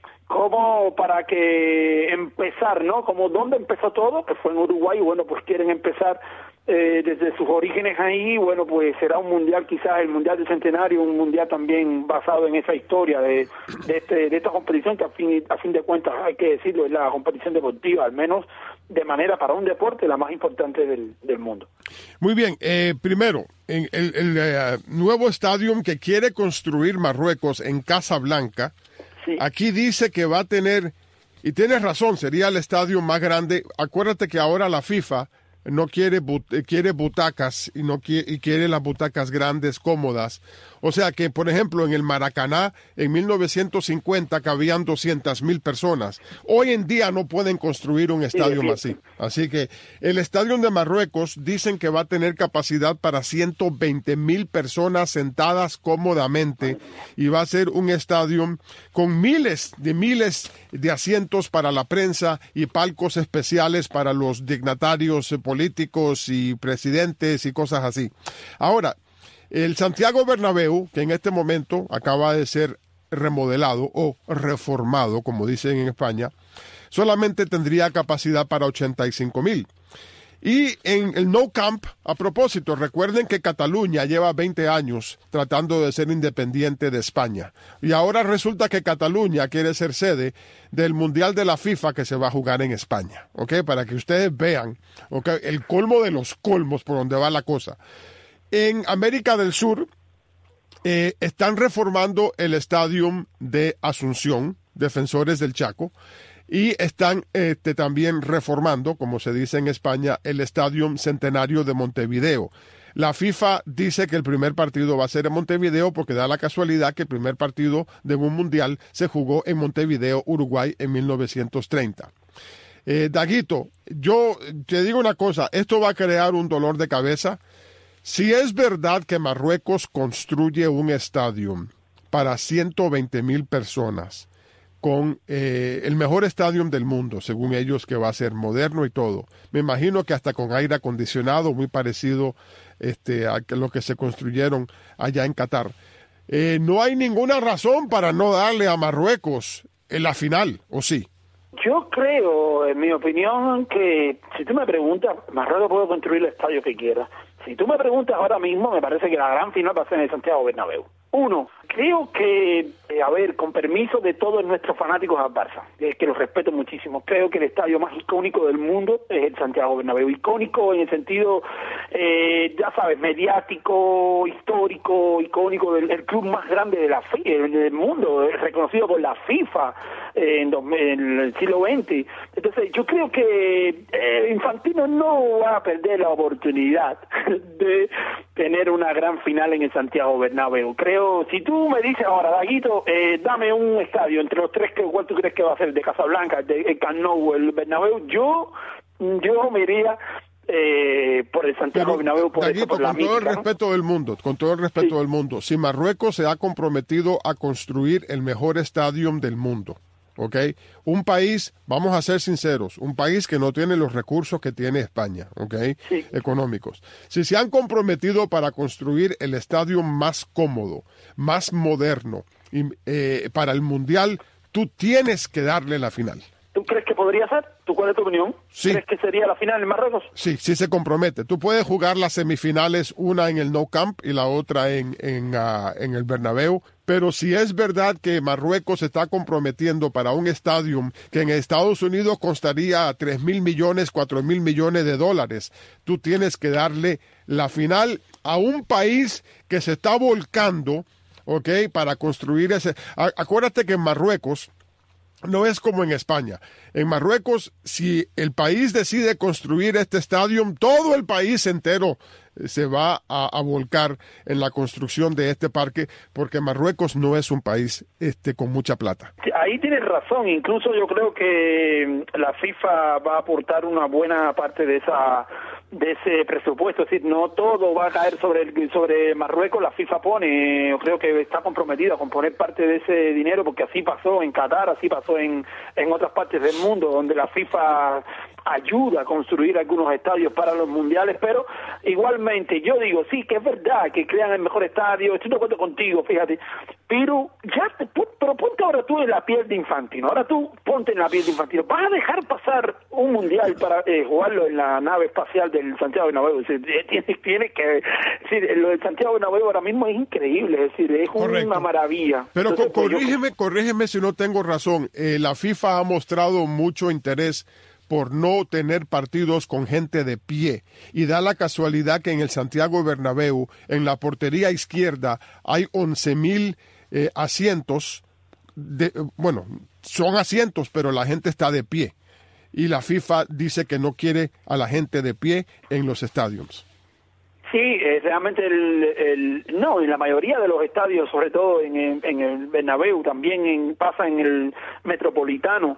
como para que empezar, ¿no? Como dónde empezó todo, que fue en Uruguay, y bueno, pues quieren empezar eh, desde sus orígenes ahí, bueno, pues será un mundial, quizás el mundial del centenario, un mundial también basado en esa historia de, de, este, de esta competición, que a fin, a fin de cuentas, hay que decirlo, es la competición deportiva, al menos de manera para un deporte, la más importante del, del mundo. Muy bien, eh, primero, en el, el eh, nuevo estadio que quiere construir Marruecos en Casablanca, sí. Aquí dice que va a tener, y tienes razón, sería el estadio más grande. Acuérdate que ahora la FIFA no quiere but, quiere butacas y no quiere, y quiere las butacas grandes, cómodas. O sea que, por ejemplo, en el Maracaná, en mil novecientos cincuenta cabían doscientas mil personas. Hoy en día no pueden construir un estadio más así. Así que el estadio de Marruecos dicen que va a tener capacidad para ciento veinte mil personas sentadas cómodamente, y va a ser un estadio con miles de miles de asientos para la prensa y palcos especiales para los dignatarios políticos y presidentes y cosas así. Ahora, el Santiago Bernabéu, que en este momento acaba de ser remodelado o reformado, como dicen en España, solamente tendría capacidad para ochenta y cinco mil. Y en el Nou Camp, a propósito, recuerden que Cataluña lleva veinte años tratando de ser independiente de España. Y ahora resulta que Cataluña quiere ser sede del Mundial de la FIFA que se va a jugar en España. ¿Ok? Para que ustedes vean, ¿ok? El colmo de los colmos por donde va la cosa. En América del Sur eh, están reformando el estadio de Asunción, Defensores del Chaco, y están este, también reformando, como se dice en España, el Estadio Centenario de Montevideo. La FIFA dice que el primer partido va a ser en Montevideo porque da la casualidad que el primer partido de un mundial se jugó en Montevideo, Uruguay, en mil novecientos treinta. Eh, Daguito, yo te digo una cosa, esto va a crear un dolor de cabeza. Si es verdad que Marruecos construye un estadio para ciento veinte mil personas, con eh, el mejor estadio del mundo, según ellos, que va a ser moderno y todo, me imagino que hasta con aire acondicionado, muy parecido este, a lo que se construyeron allá en Qatar. Eh, no hay ninguna razón para no darle a Marruecos en la final, ¿o sí? Yo creo, en mi opinión, que si tú me preguntas, Marruecos puede construir el estadio que quiera. Si tú me preguntas ahora mismo, me parece que la gran final va a ser en el Santiago Bernabéu. Uno, creo que, eh, a ver, con permiso de todos nuestros fanáticos al Barça, eh, que los respeto muchísimo, creo que el estadio más icónico del mundo es el Santiago Bernabéu. Icónico en el sentido, eh, ya sabes, mediático, histórico, icónico, del el club más grande de la F I, del mundo, eh, reconocido por la FIFA eh, en, dos, en el siglo veinte. Entonces, yo creo que eh, Infantino no va a perder la oportunidad de tener una gran final en el Santiago Bernabéu. Creo, si tú me dices ahora, Daguito, eh, dame un estadio entre los tres, que ¿cuál tú crees que va a ser? ¿De Casablanca, de el Camp Nou, el Bernabéu? Yo, yo me iría eh, por el Santiago Pero, Bernabéu, por, Daguito, eso, por la con todo mítica, el ¿no? respeto del mundo, con todo el respeto Sí. del mundo, si Marruecos se ha comprometido a construir el mejor estadio del mundo, ¿ok? Un país, vamos a ser sinceros, un país que no tiene los recursos que tiene España, ¿ok? Sí. Económicos. Si se han comprometido para construir el estadio más cómodo, más moderno y, eh, para el Mundial, tú tienes que darle la final. ¿Tú crees que podría ser? ¿Tú cuál es tu opinión? Sí. ¿Crees que sería la final en Marruecos? Sí, sí se compromete. Tú puedes jugar las semifinales, una en el Nou Camp y la otra en, en, uh, en el Bernabéu, pero si es verdad que Marruecos se está comprometiendo para un estadio que en Estados Unidos costaría tres mil millones, cuatro mil millones de dólares, tú tienes que darle la final a un país que se está volcando, ¿ok?, para construir ese... A- acuérdate que en Marruecos no es como en España. En Marruecos, si el país decide construir este estadio, todo el país entero se va a, a volcar en la construcción de este parque, porque Marruecos no es un país este con mucha plata. Sí, ahí tienes razón. Incluso yo creo que la FIFA va a aportar una buena parte de esa de ese presupuesto. Es decir, no todo va a caer sobre el, sobre Marruecos. La FIFA pone, yo creo que está comprometida con poner parte de ese dinero, porque así pasó en Qatar, así pasó en, en otras partes del mundo, donde la FIFA ayuda a construir algunos estadios para los mundiales. Pero igualmente yo digo, sí, que es verdad que crean el mejor estadio, estoy de acuerdo contigo, fíjate, pero ya te, pero ponte ahora tú en la piel de Infantino, ahora tú ponte en la piel de Infantino, ¿vas a dejar pasar un mundial para eh, jugarlo en la nave espacial del Santiago Bernabéu? Es decir, tiene, tiene que, es decir, lo del Santiago Bernabéu ahora mismo es increíble, es decir, es Correcto. una maravilla. Pero Entonces, co- pues, yo- corrígeme, corrígeme si no tengo razón. Eh, la FIFA ha mostrado mucho interés por no tener partidos con gente de pie. Y da la casualidad que en el Santiago Bernabéu, en la portería izquierda, hay once mil eh, asientos. De, bueno, son asientos, pero la gente está de pie. Y la FIFA dice que no quiere a la gente de pie en los estadios. Sí, eh, realmente el, el no, en la mayoría de los estadios, sobre todo en, el- en el Bernabéu, también en, pasa en el Metropolitano,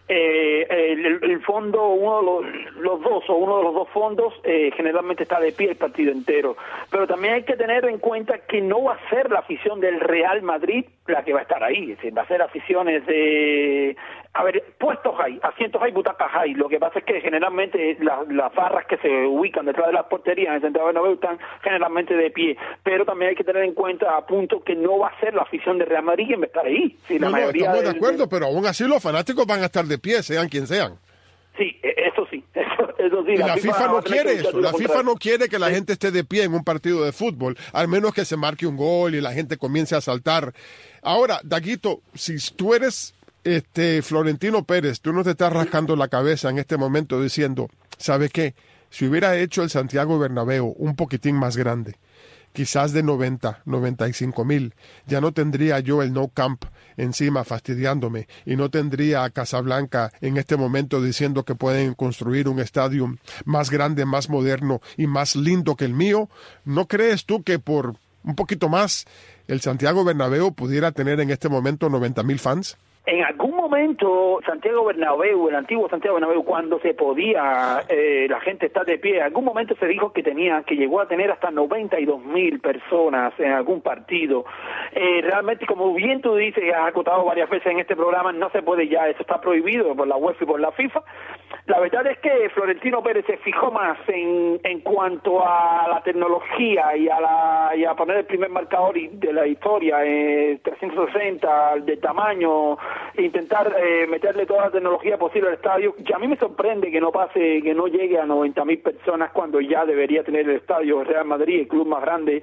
eh, el, el- el fondo, uno de los, los dos o uno de los dos fondos eh, generalmente está de pie el partido entero. Pero también hay que tener en cuenta que no va a ser la afición del Real Madrid la que va a estar ahí, es decir, va a ser aficiones de... A ver, puestos hay, asientos hay, butacas hay. Lo que pasa es que generalmente las, las barras que se ubican detrás de las porterías en el Santiago Bernabéu están generalmente de pie. Pero también hay que tener en cuenta, a punto, que no va a ser la afición de Real Madrid quien va a estar ahí. Si la No, no, mayoría estamos de del- acuerdo, pero aún así los fanáticos van a estar de pie, sean quien sean. Sí, e- eso sí, eso, eso sí. Y la FIFA va no a tener quiere que luchar eso. lo La FIFA contrario. no quiere que la gente esté de pie en un partido de fútbol, al menos que se marque un gol y la gente comience a saltar. Ahora, Daguito, si tú eres este Florentino Pérez, tú no te estás rascando la cabeza en este momento diciendo, ¿sabe qué? Si hubiera hecho el Santiago Bernabéu un poquitín más grande, quizás de noventa, noventa y cinco mil, ya no tendría yo el Nou Camp encima fastidiándome y no tendría a Casablanca en este momento diciendo que pueden construir un estadio más grande, más moderno y más lindo que el mío. ¿No crees tú que por un poquito más el Santiago Bernabéu pudiera tener en este momento noventa mil fans? En algún momento, Santiago Bernabéu, el antiguo Santiago Bernabéu, cuando se podía, eh, la gente está de pie, en algún momento se dijo que tenía, que llegó a tener hasta noventa y dos mil personas en algún partido. Eh, realmente, como bien tú dices, has acotado varias veces en este programa, no se puede ya, eso está prohibido por la UEFA y por la FIFA. La verdad es que Florentino Pérez se fijó más en, en cuanto a la tecnología y a, la, y a poner el primer marcador y- de la historia, eh, trescientos sesenta, de tamaño, e intentar eh, meterle toda la tecnología posible al estadio. Y a mí me sorprende que no pase, que no llegue a noventa mil personas cuando ya debería tener el estadio Real Madrid, el club más grande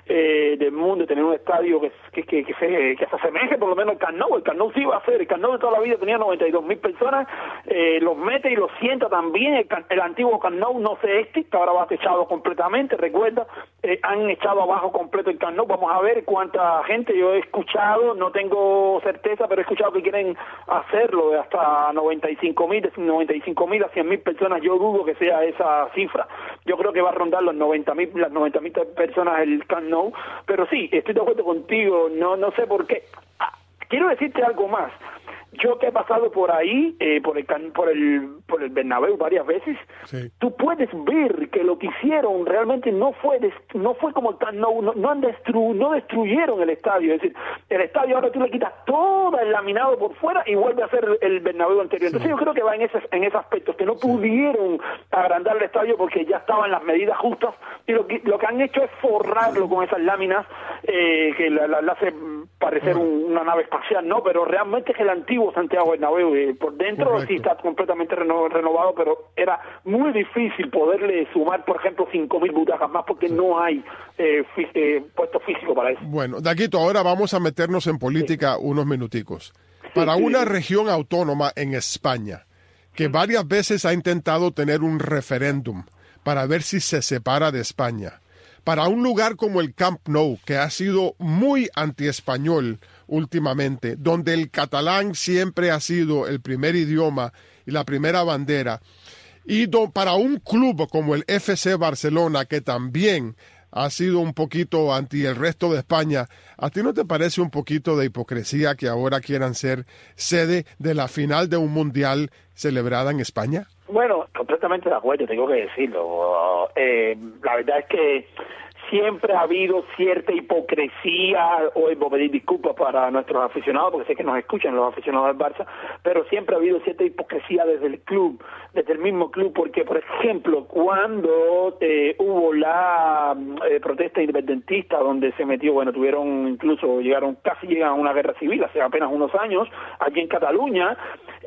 eh, del mundo, tener un estadio que, que, que, que, se, que se asemeje por lo menos al Camp Nou. El Camp Nou sí va a ser, el Camp Nou de toda la vida tenía noventa y dos mil personas, eh, los mete y los sienta también. El, el antiguo Camp Nou, no sé este, que ahora va techado completamente, recuerda, eh, han echado abajo completo el Camp Nou. Vamos a ver cuánta gente, yo he escuchado, no tengo certeza, pero he escuchado que quieren hacerlo de hasta noventa y cinco mil, de noventa y cinco mil a cien mil personas. Yo dudo que sea esa cifra, yo creo que va a rondar los noventa mil, las noventa mil personas el Camp Nou, pero sí, estoy de acuerdo contigo, no, no sé por qué. Ah, quiero decirte algo más. Yo que he pasado por ahí, eh, por el por el por el Bernabéu varias veces, sí. Tú puedes ver que lo que hicieron realmente no fue no fue como tan no no, no han destru, no destruyeron el estadio, es decir, el estadio ahora tú le quitas todo el laminado por fuera y vuelve a ser el Bernabéu anterior. Entonces sí. Yo creo que va en ese en ese aspecto, que no sí. Pudieron agrandar el estadio porque ya estaban las medidas justas y lo que lo que han hecho es forrarlo con esas láminas eh, que la, la, la hace parecer un, una nave espacial, no, pero realmente es el antiguo Santiago Bernabéu, eh, por dentro correcto. Sí está completamente reno, renovado, pero era muy difícil poderle sumar, por ejemplo, cinco mil butacas más porque sí. No hay eh, fí eh, puesto físico para eso. Bueno, Daguito, ahora vamos a meternos en política sí. Unos minuticos. Para sí, una sí. Región autónoma en España, que sí. Varias veces ha intentado tener un referéndum para ver si se separa de España, para un lugar como el Camp Nou, que ha sido muy antiespañol últimamente, donde el catalán siempre ha sido el primer idioma y la primera bandera, y do, para un club como el F C Barcelona, que también ha sido un poquito anti el resto de España, ¿a ti no te parece un poquito de hipocresía que ahora quieran ser sede de la final de un mundial celebrada en España? Bueno, completamente de acuerdo, tengo que decirlo. Eh, la verdad es que siempre ha habido cierta hipocresía, o voy a pedir disculpas para nuestros aficionados, porque sé que nos escuchan los aficionados del Barça, pero siempre ha habido cierta hipocresía desde el club, desde el mismo club, porque, por ejemplo, cuando eh, hubo la eh, protesta independentista, donde se metió, bueno, tuvieron, incluso llegaron, casi llegan a una guerra civil hace apenas unos años, aquí en Cataluña,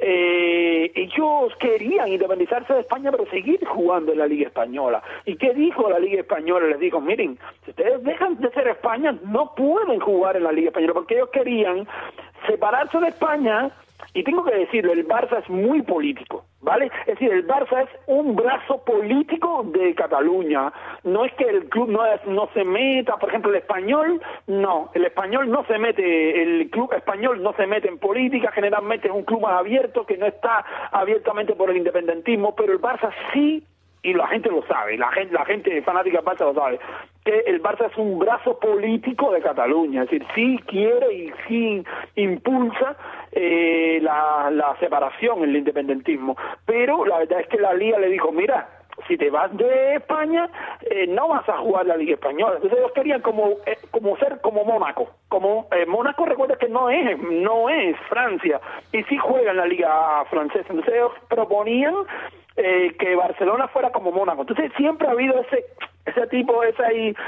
eh, ellos querían independizarse de España, pero seguir jugando en la Liga Española. ¿Y qué dijo la Liga Española? Les dijo, miren, si ustedes dejan de ser España, no pueden jugar en la Liga Española, porque ellos querían separarse de España. Y tengo que decirlo, el Barça es muy político, ¿vale? Es decir, el Barça es un brazo político de Cataluña. No es que el club no, es, no se meta, por ejemplo, el Español, no. El Español no se mete, el club español no se mete en política, generalmente es un club más abierto, que no está abiertamente por el independentismo, pero el Barça sí, y la gente lo sabe, la gente, la gente fanática del Barça lo sabe, que el Barça es un brazo político de Cataluña, es decir, sí quiere y sí impulsa eh, la, la separación, el independentismo, pero la verdad es que la Liga le dijo, mira, si te vas de España, eh, no vas a jugar la Liga Española. Entonces ellos querían como eh, como ser como Mónaco. Como eh, Mónaco, recuerda que no es no es Francia, y sí juega en la Liga francesa. Entonces ellos proponían eh, que Barcelona fuera como Mónaco. Entonces siempre ha habido ese ese tipo, esa,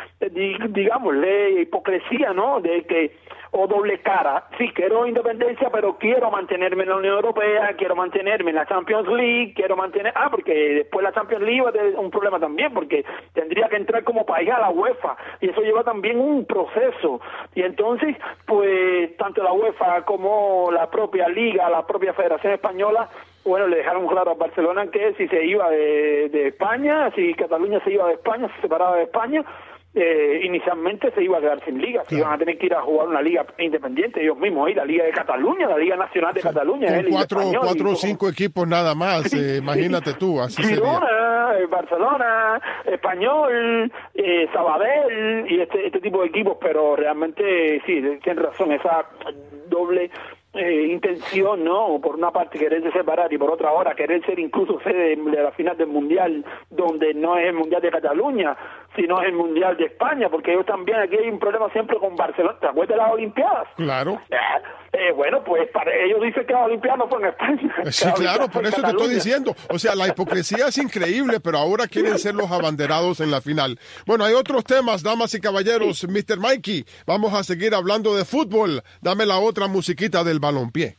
digámosle, hipocresía, ¿no? De que, o doble cara, sí, quiero independencia, pero quiero mantenerme en la Unión Europea, quiero mantenerme en la Champions League, quiero mantener, ah, porque después la Champions League va a tener un problema también, porque tendría que entrar como país a la UEFA, y eso lleva también un proceso, y entonces, pues, tanto la UEFA como la propia Liga, la propia Federación Española, bueno, le dejaron claro a Barcelona que si se iba de, de España, si Cataluña se iba de España, se separaba de España, eh, inicialmente se iba a quedar sin liga, se iban a tener que ir a jugar una liga independiente ellos mismos, y la Liga de Cataluña, la Liga Nacional de sí. Cataluña. Con cuatro, español, cuatro o cinco equipos nada más, eh, imagínate tú, así Girona, sería. Barcelona, Español, eh, Sabadell, y este, este tipo de equipos, pero realmente sí, tienen razón, esa doble Eh, intención, ¿no? Por una parte quererse separar y por otra hora querer ser incluso sede de la final del Mundial, donde no es el Mundial de Cataluña, sino es el Mundial de España, porque ellos también, aquí hay un problema siempre con Barcelona. ¿Te acuerdas de las Olimpiadas? Claro. Eh, eh, bueno, pues para ellos dicen que las Olimpiadas no fueron en España. Sí, claro, por eso te estoy diciendo. O sea, la hipocresía es increíble, pero ahora quieren ser los abanderados en la final. Bueno, hay otros temas, damas y caballeros. Sí. mister Mikey, vamos a seguir hablando de fútbol. Dame la otra musiquita del balompié.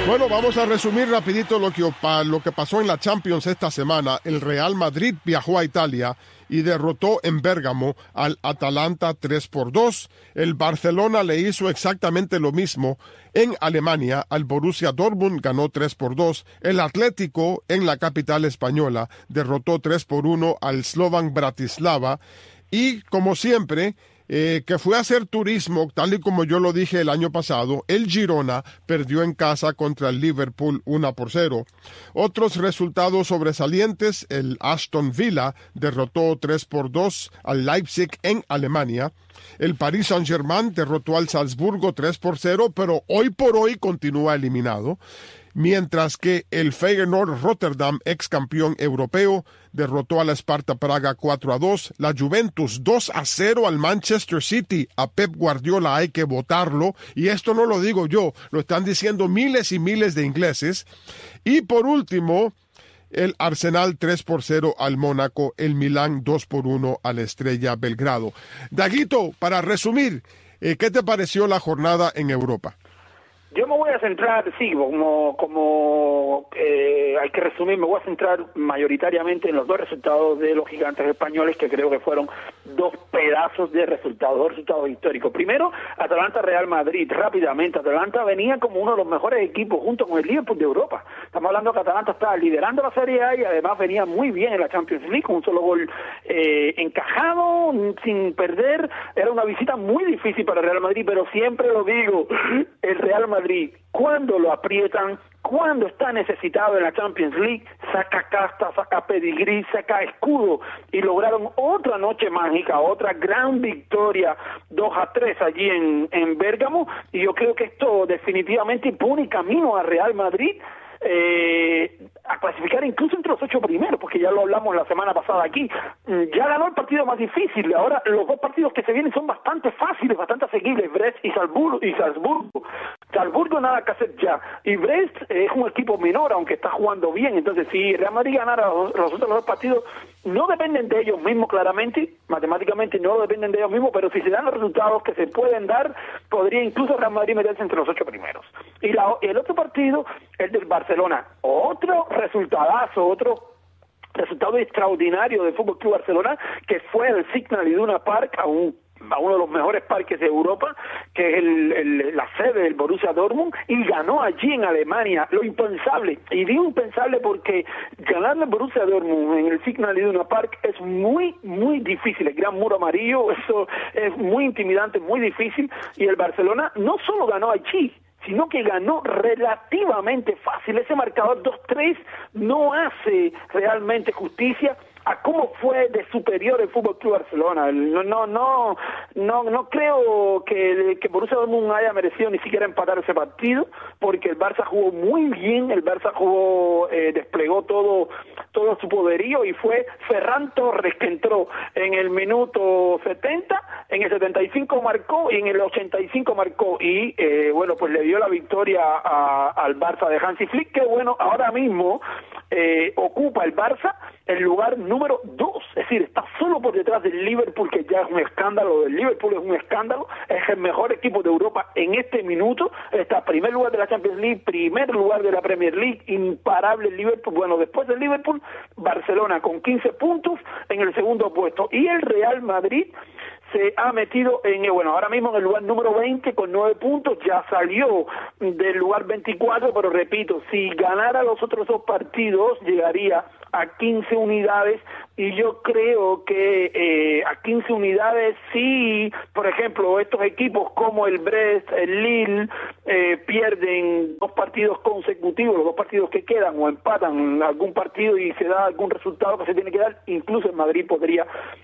Bueno, vamos a resumir rapidito lo que, lo que pasó en la Champions esta semana. El Real Madrid viajó a Italia y derrotó en Bérgamo al Atalanta tres por dos. El Barcelona le hizo exactamente lo mismo en Alemania. Al Borussia Dortmund ganó tres por dos. El Atlético en la capital española derrotó tres por uno al Slovan Bratislava. Y como siempre, eh, que fue a hacer turismo, tal y como yo lo dije el año pasado, el Girona perdió en casa contra el Liverpool uno por cero. Otros resultados sobresalientes: el Aston Villa derrotó tres por dos al Leipzig en Alemania. El Paris Saint-Germain derrotó al Salzburgo tres por cero, pero hoy por hoy continúa eliminado. Mientras que el Feyenoord Rotterdam, ex campeón europeo, derrotó a la Sparta Praga cuatro a dos. La Juventus dos a cero al Manchester City. A Pep Guardiola hay que votarlo. Y esto no lo digo yo, lo están diciendo miles y miles de ingleses. Y por último, el Arsenal tres por cero al Mónaco. El Milán dos por uno a la Estrella Belgrado. Daguito, para resumir, ¿qué te pareció la jornada en Europa? Yo me voy a centrar, sí, como, como eh, hay que resumir, me voy a centrar mayoritariamente en los dos resultados de los gigantes españoles, que creo que fueron dos pedazos de resultados, dos resultados históricos. Primero, Atalanta-Real Madrid, rápidamente. Atalanta venía como uno de los mejores equipos junto con el Liverpool de Europa. Estamos hablando que Atalanta estaba liderando la Serie A y además venía muy bien en la Champions League, con un solo gol eh, encajado, sin perder. Era una visita muy difícil para el Real Madrid, pero siempre lo digo, el Real Madrid Madrid, cuando lo aprietan, cuando está necesitado en la Champions League, saca casta, saca pedigrí, saca escudo, y lograron otra noche mágica, otra gran victoria, dos a tres allí en, en Bérgamo, y yo creo que esto definitivamente impone camino a Real Madrid eh, a clasificar incluso entre los ocho primeros, porque ya lo hablamos la semana pasada aquí. Ya ganó el partido más difícil, ahora los dos partidos que se vienen son bastante fáciles, bastante asequibles, Brest y Salzburgo. Y Salzburgo, Salzburgo nada que hacer ya, y Brest es un equipo menor, aunque está jugando bien. Entonces, si Real Madrid ganara los, los otros dos partidos, no dependen de ellos mismos, claramente, matemáticamente no dependen de ellos mismos, pero si se dan los resultados que se pueden dar, podría incluso Real Madrid meterse entre los ocho primeros. Y la, el otro partido, el del Barcelona, otro resultadazo, otro resultado extraordinario del Fútbol Club Barcelona, que fue el Signal Iduna Park, a un a uno de los mejores parques de Europa, que es el, el, la sede del Borussia Dortmund, y ganó allí en Alemania, lo impensable. Y digo impensable porque ganarle al Borussia Dortmund en el Signal Iduna Park es muy, muy difícil. El gran muro amarillo, eso es muy intimidante, muy difícil, y el Barcelona no solo ganó allí, sino que ganó relativamente fácil. Ese marcador dos tres no hace realmente justicia a cómo fue de superior el Fútbol Club Barcelona. No, no, no, no, no creo que, que Borussia Dortmund haya merecido ni siquiera empatar ese partido, porque el Barça jugó muy bien, el Barça jugó, eh, desplegó todo, todo su poderío, y fue Ferran Torres que entró en el minuto setenta, en el setenta y cinco marcó, y en el ochenta y cinco marcó, y eh, bueno, pues le dio la victoria a, al Barça de Hansi Flick, que bueno, ahora mismo eh, ocupa el Barça el lugar número dos, es decir, está solo por detrás del Liverpool, que ya es un escándalo. El Liverpool es un escándalo, es el mejor equipo de Europa en este minuto, está en primer lugar de la Champions League, primer lugar de la Premier League, imparable el Liverpool. Bueno, después del Liverpool, Barcelona con quince puntos en el segundo puesto, y el Real Madrid se ha metido en, bueno, ahora mismo en el lugar número veinte con nueve puntos, ya salió del lugar veinticuatro, pero repito, si ganara los otros dos partidos, llegaría a quince unidades, y yo creo que eh, a quince unidades, sí, por ejemplo, estos equipos como el Brest, el Lille, eh, pierden dos partidos consecutivos, los dos partidos que quedan, o empatan algún partido y se da algún resultado que se tiene que dar, incluso el Madrid podría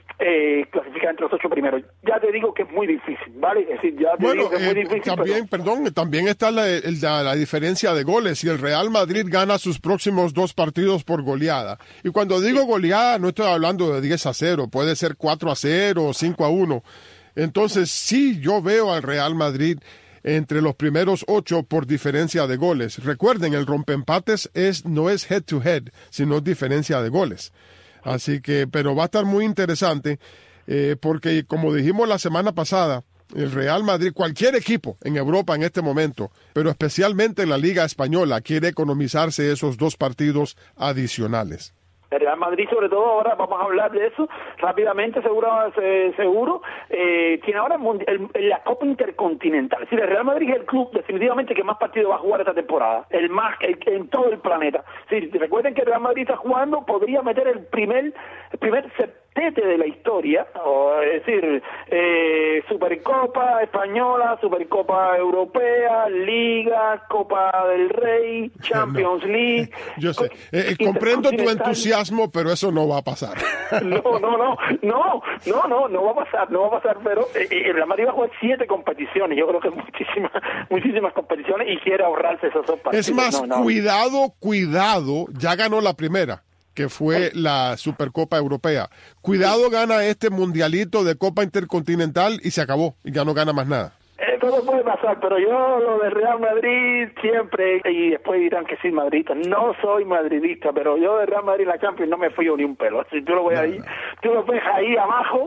eh, clasificar entre los ocho primeros. Ya te digo que es muy difícil, ¿vale? Es decir, ya te bueno, digo que es muy eh, difícil. También, pero... perdón, también está la, la, la diferencia de goles. Si el Real Madrid gana sus próximos dos partidos por goleada, y cuando digo goleada no estoy hablando de diez a cero, puede ser cuatro a cero o cinco a uno. Entonces sí, yo veo al Real Madrid entre los primeros ocho por diferencia de goles. Recuerden, el rompeempates es, no es head to head, sino diferencia de goles. Así que, pero va a estar muy interesante, eh, porque como dijimos la semana pasada, el Real Madrid, cualquier equipo en Europa en este momento, pero especialmente en la Liga Española, quiere economizarse esos dos partidos adicionales. El Real Madrid, sobre todo, ahora vamos a hablar de eso rápidamente, seguro, seguro eh, tiene ahora el, el, la Copa Intercontinental. Es decir, el Real Madrid es el club definitivamente que más partidos va a jugar esta temporada, el más el, en todo el planeta. Sí, recuerden que el Real Madrid está jugando, podría meter el primer, el primer septete de la historia, o, es decir, eh, Supercopa Española, Supercopa Europea, Liga, Copa del Rey, Champions League. Yo sé, eh, comprendo tu entusiasmo, pero eso no va a pasar. No, no, no, no, no, no, no va a pasar, no va a pasar, pero eh, el Real Madrid va a jugar siete competiciones, yo creo que muchísimas, muchísimas competiciones y quiere ahorrarse esos dos partidos. Es más, no, no. cuidado, cuidado, ya ganó la primera, que fue la Supercopa Europea. Cuidado, gana este mundialito de Copa Intercontinental y se acabó, y ya no gana más nada. Eh, todo puede pasar, pero yo lo de Real Madrid siempre, y después dirán que soy madridista, no soy madridista, pero yo de Real Madrid en la Champions no me fío ni un pelo. Así tú lo ves ahí, tú lo ves ahí abajo,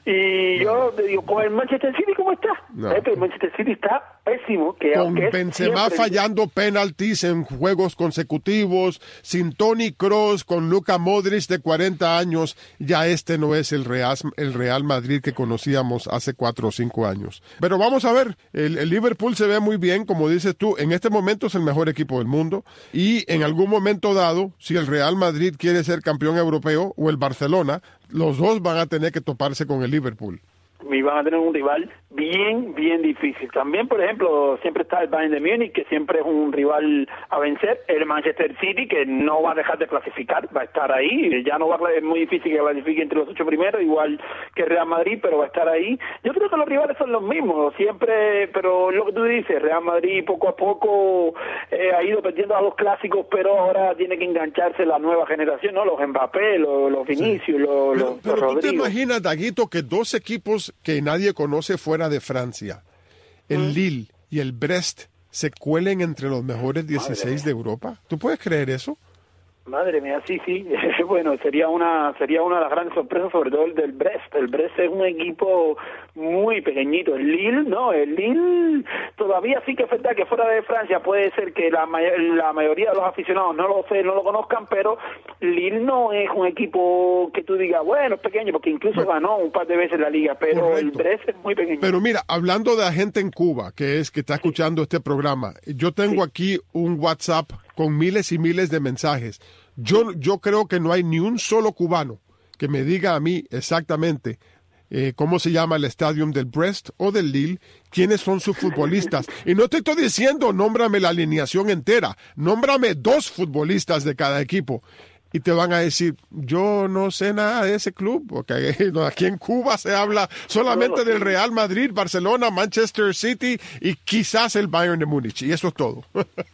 y yo te digo, con el Manchester City, ¿cómo está? No. Este, el Manchester City está pésimo. Que con Benzema fallando penaltis en juegos consecutivos, sin Toni Kroos, con Luka Modric de cuarenta años, ya este no es el Real, el Real Madrid que conocíamos hace cuatro o cinco años. Pero vamos a ver, el, el Liverpool se ve muy bien, como dices tú, en este momento es el mejor equipo del mundo, y en algún momento dado, si el Real Madrid quiere ser campeón europeo o el Barcelona, los dos van a tener que toparse con el Liverpool. Y van a tener un rival bien, bien difícil. También, por ejemplo, siempre está el Bayern de Múnich, que siempre es un rival a vencer. El Manchester City, que no va a dejar de clasificar, va a estar ahí. Ya no va a, es muy difícil que clasifique entre los ocho primeros, igual que Real Madrid, pero va a estar ahí. Yo creo que los rivales son los mismos, siempre, pero lo que tú dices, Real Madrid poco a poco eh, ha ido perdiendo a los clásicos, pero ahora tiene que engancharse la nueva generación, ¿no? Los Mbappé, los, los Vinicius, sí. los, pero, los, pero los Rodrigo. ¿Tú te imaginas, Daguito, que dos equipos que nadie conoce fuera de Francia, el ¿Mm? Lille y el Brest, se cuelen entre los mejores dieciséis de Europa? ¿Tú puedes creer eso? Madre mía, sí, sí. Bueno, sería una sería una de las grandes sorpresas, sobre todo el del Brest. El Brest es un equipo muy pequeñito. El Lille, no, el Lille todavía sí que es verdad que fuera de Francia puede ser que la, may la mayoría de los aficionados no lo sé, no lo conozcan, pero Lille no es un equipo que tú digas, bueno, es pequeño, porque incluso bueno, ganó un par de veces la liga, pero correcto. El Brest es muy pequeño. Pero mira, hablando de la gente en Cuba, que es que está escuchando sí. este programa, yo tengo sí. aquí un WhatsApp con miles y miles de mensajes. Yo, yo creo que no hay ni un solo cubano que me diga a mí exactamente eh, cómo se llama el estadio del Brest o del Lille, quiénes son sus futbolistas. Y no te estoy diciendo, nómbrame la alineación entera, nómbrame dos futbolistas de cada equipo. Y te van a decir, yo no sé nada de ese club, porque aquí en Cuba se habla solamente del Real Madrid, Barcelona, Manchester City y quizás el Bayern de Múnich, y eso es todo.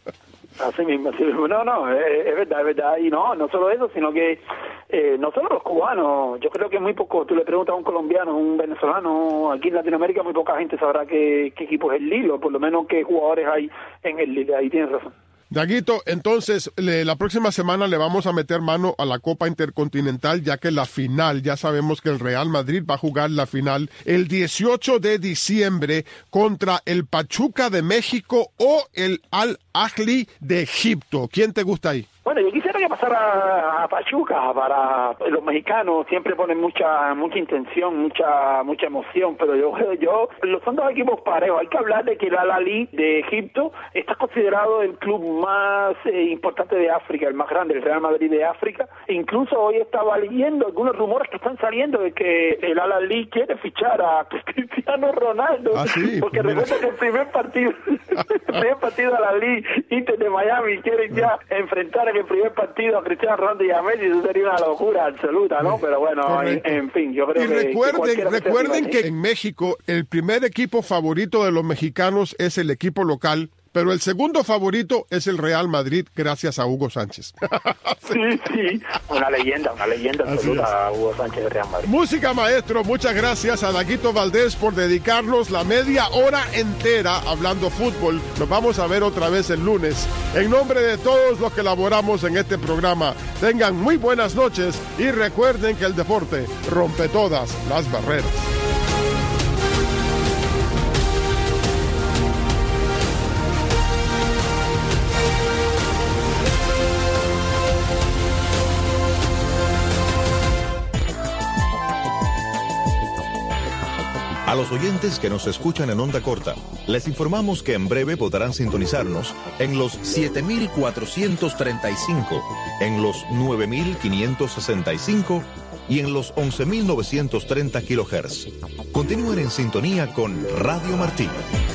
Así mismo, así mismo. No, no, es, es verdad, es verdad. Y no, no solo eso, sino que eh, no solo los cubanos, yo creo que muy poco, tú le preguntas a un colombiano, a un venezolano, aquí en Latinoamérica muy poca gente sabrá qué, qué equipo es el Lille, o por lo menos qué jugadores hay en el Lille, ahí tienes razón. Daguito, entonces, le, la próxima semana le vamos a meter mano a la Copa Intercontinental, ya que la final, ya sabemos que el Real Madrid va a jugar la final el dieciocho de diciembre contra el Pachuca de México o el Al-Ahly de Egipto. ¿Quién te gusta ahí? Bueno, yo quisiera que pasara a Pachuca. Para los mexicanos siempre ponen mucha mucha intención, mucha mucha emoción, pero yo yo los son dos equipos parejos. Hay que hablar de que el Al-Ahly de Egipto está considerado el club más eh, importante de África, el más grande, el Real Madrid de África. E incluso hoy estaba leyendo algunos rumores que están saliendo de que el Al-Ahly quiere fichar a Cristiano Ronaldo, ¿Ah, sí? porque Pues recuerda que el primer partido, el primer partido Al-Ahly Inter de Miami quieren ya enfrentar en el primer partido a Cristiano Ronaldo y a Messi. Eso sería una locura absoluta, ¿no? Pero bueno, en, en fin, yo creo y que... recuerden, que recuerden que en México el primer equipo favorito de los mexicanos es el equipo local, pero el segundo favorito es el Real Madrid, gracias a Hugo Sánchez. Sí, sí, una leyenda, una leyenda absoluta a Hugo Sánchez de Real Madrid. Música, maestro, muchas gracias a Daguito Valdés por dedicarnos la media hora entera hablando fútbol. Nos vamos a ver otra vez el lunes. En nombre de todos los que laboramos en este programa, tengan muy buenas noches y recuerden que el deporte rompe todas las barreras. los oyentes que nos escuchan en onda corta, les informamos que en breve podrán sintonizarnos en los siete mil cuatrocientos treinta y cinco, en los nueve mil quinientos sesenta y cinco y en los once mil novecientos treinta kilohertz. Continúen en sintonía con Radio Martí.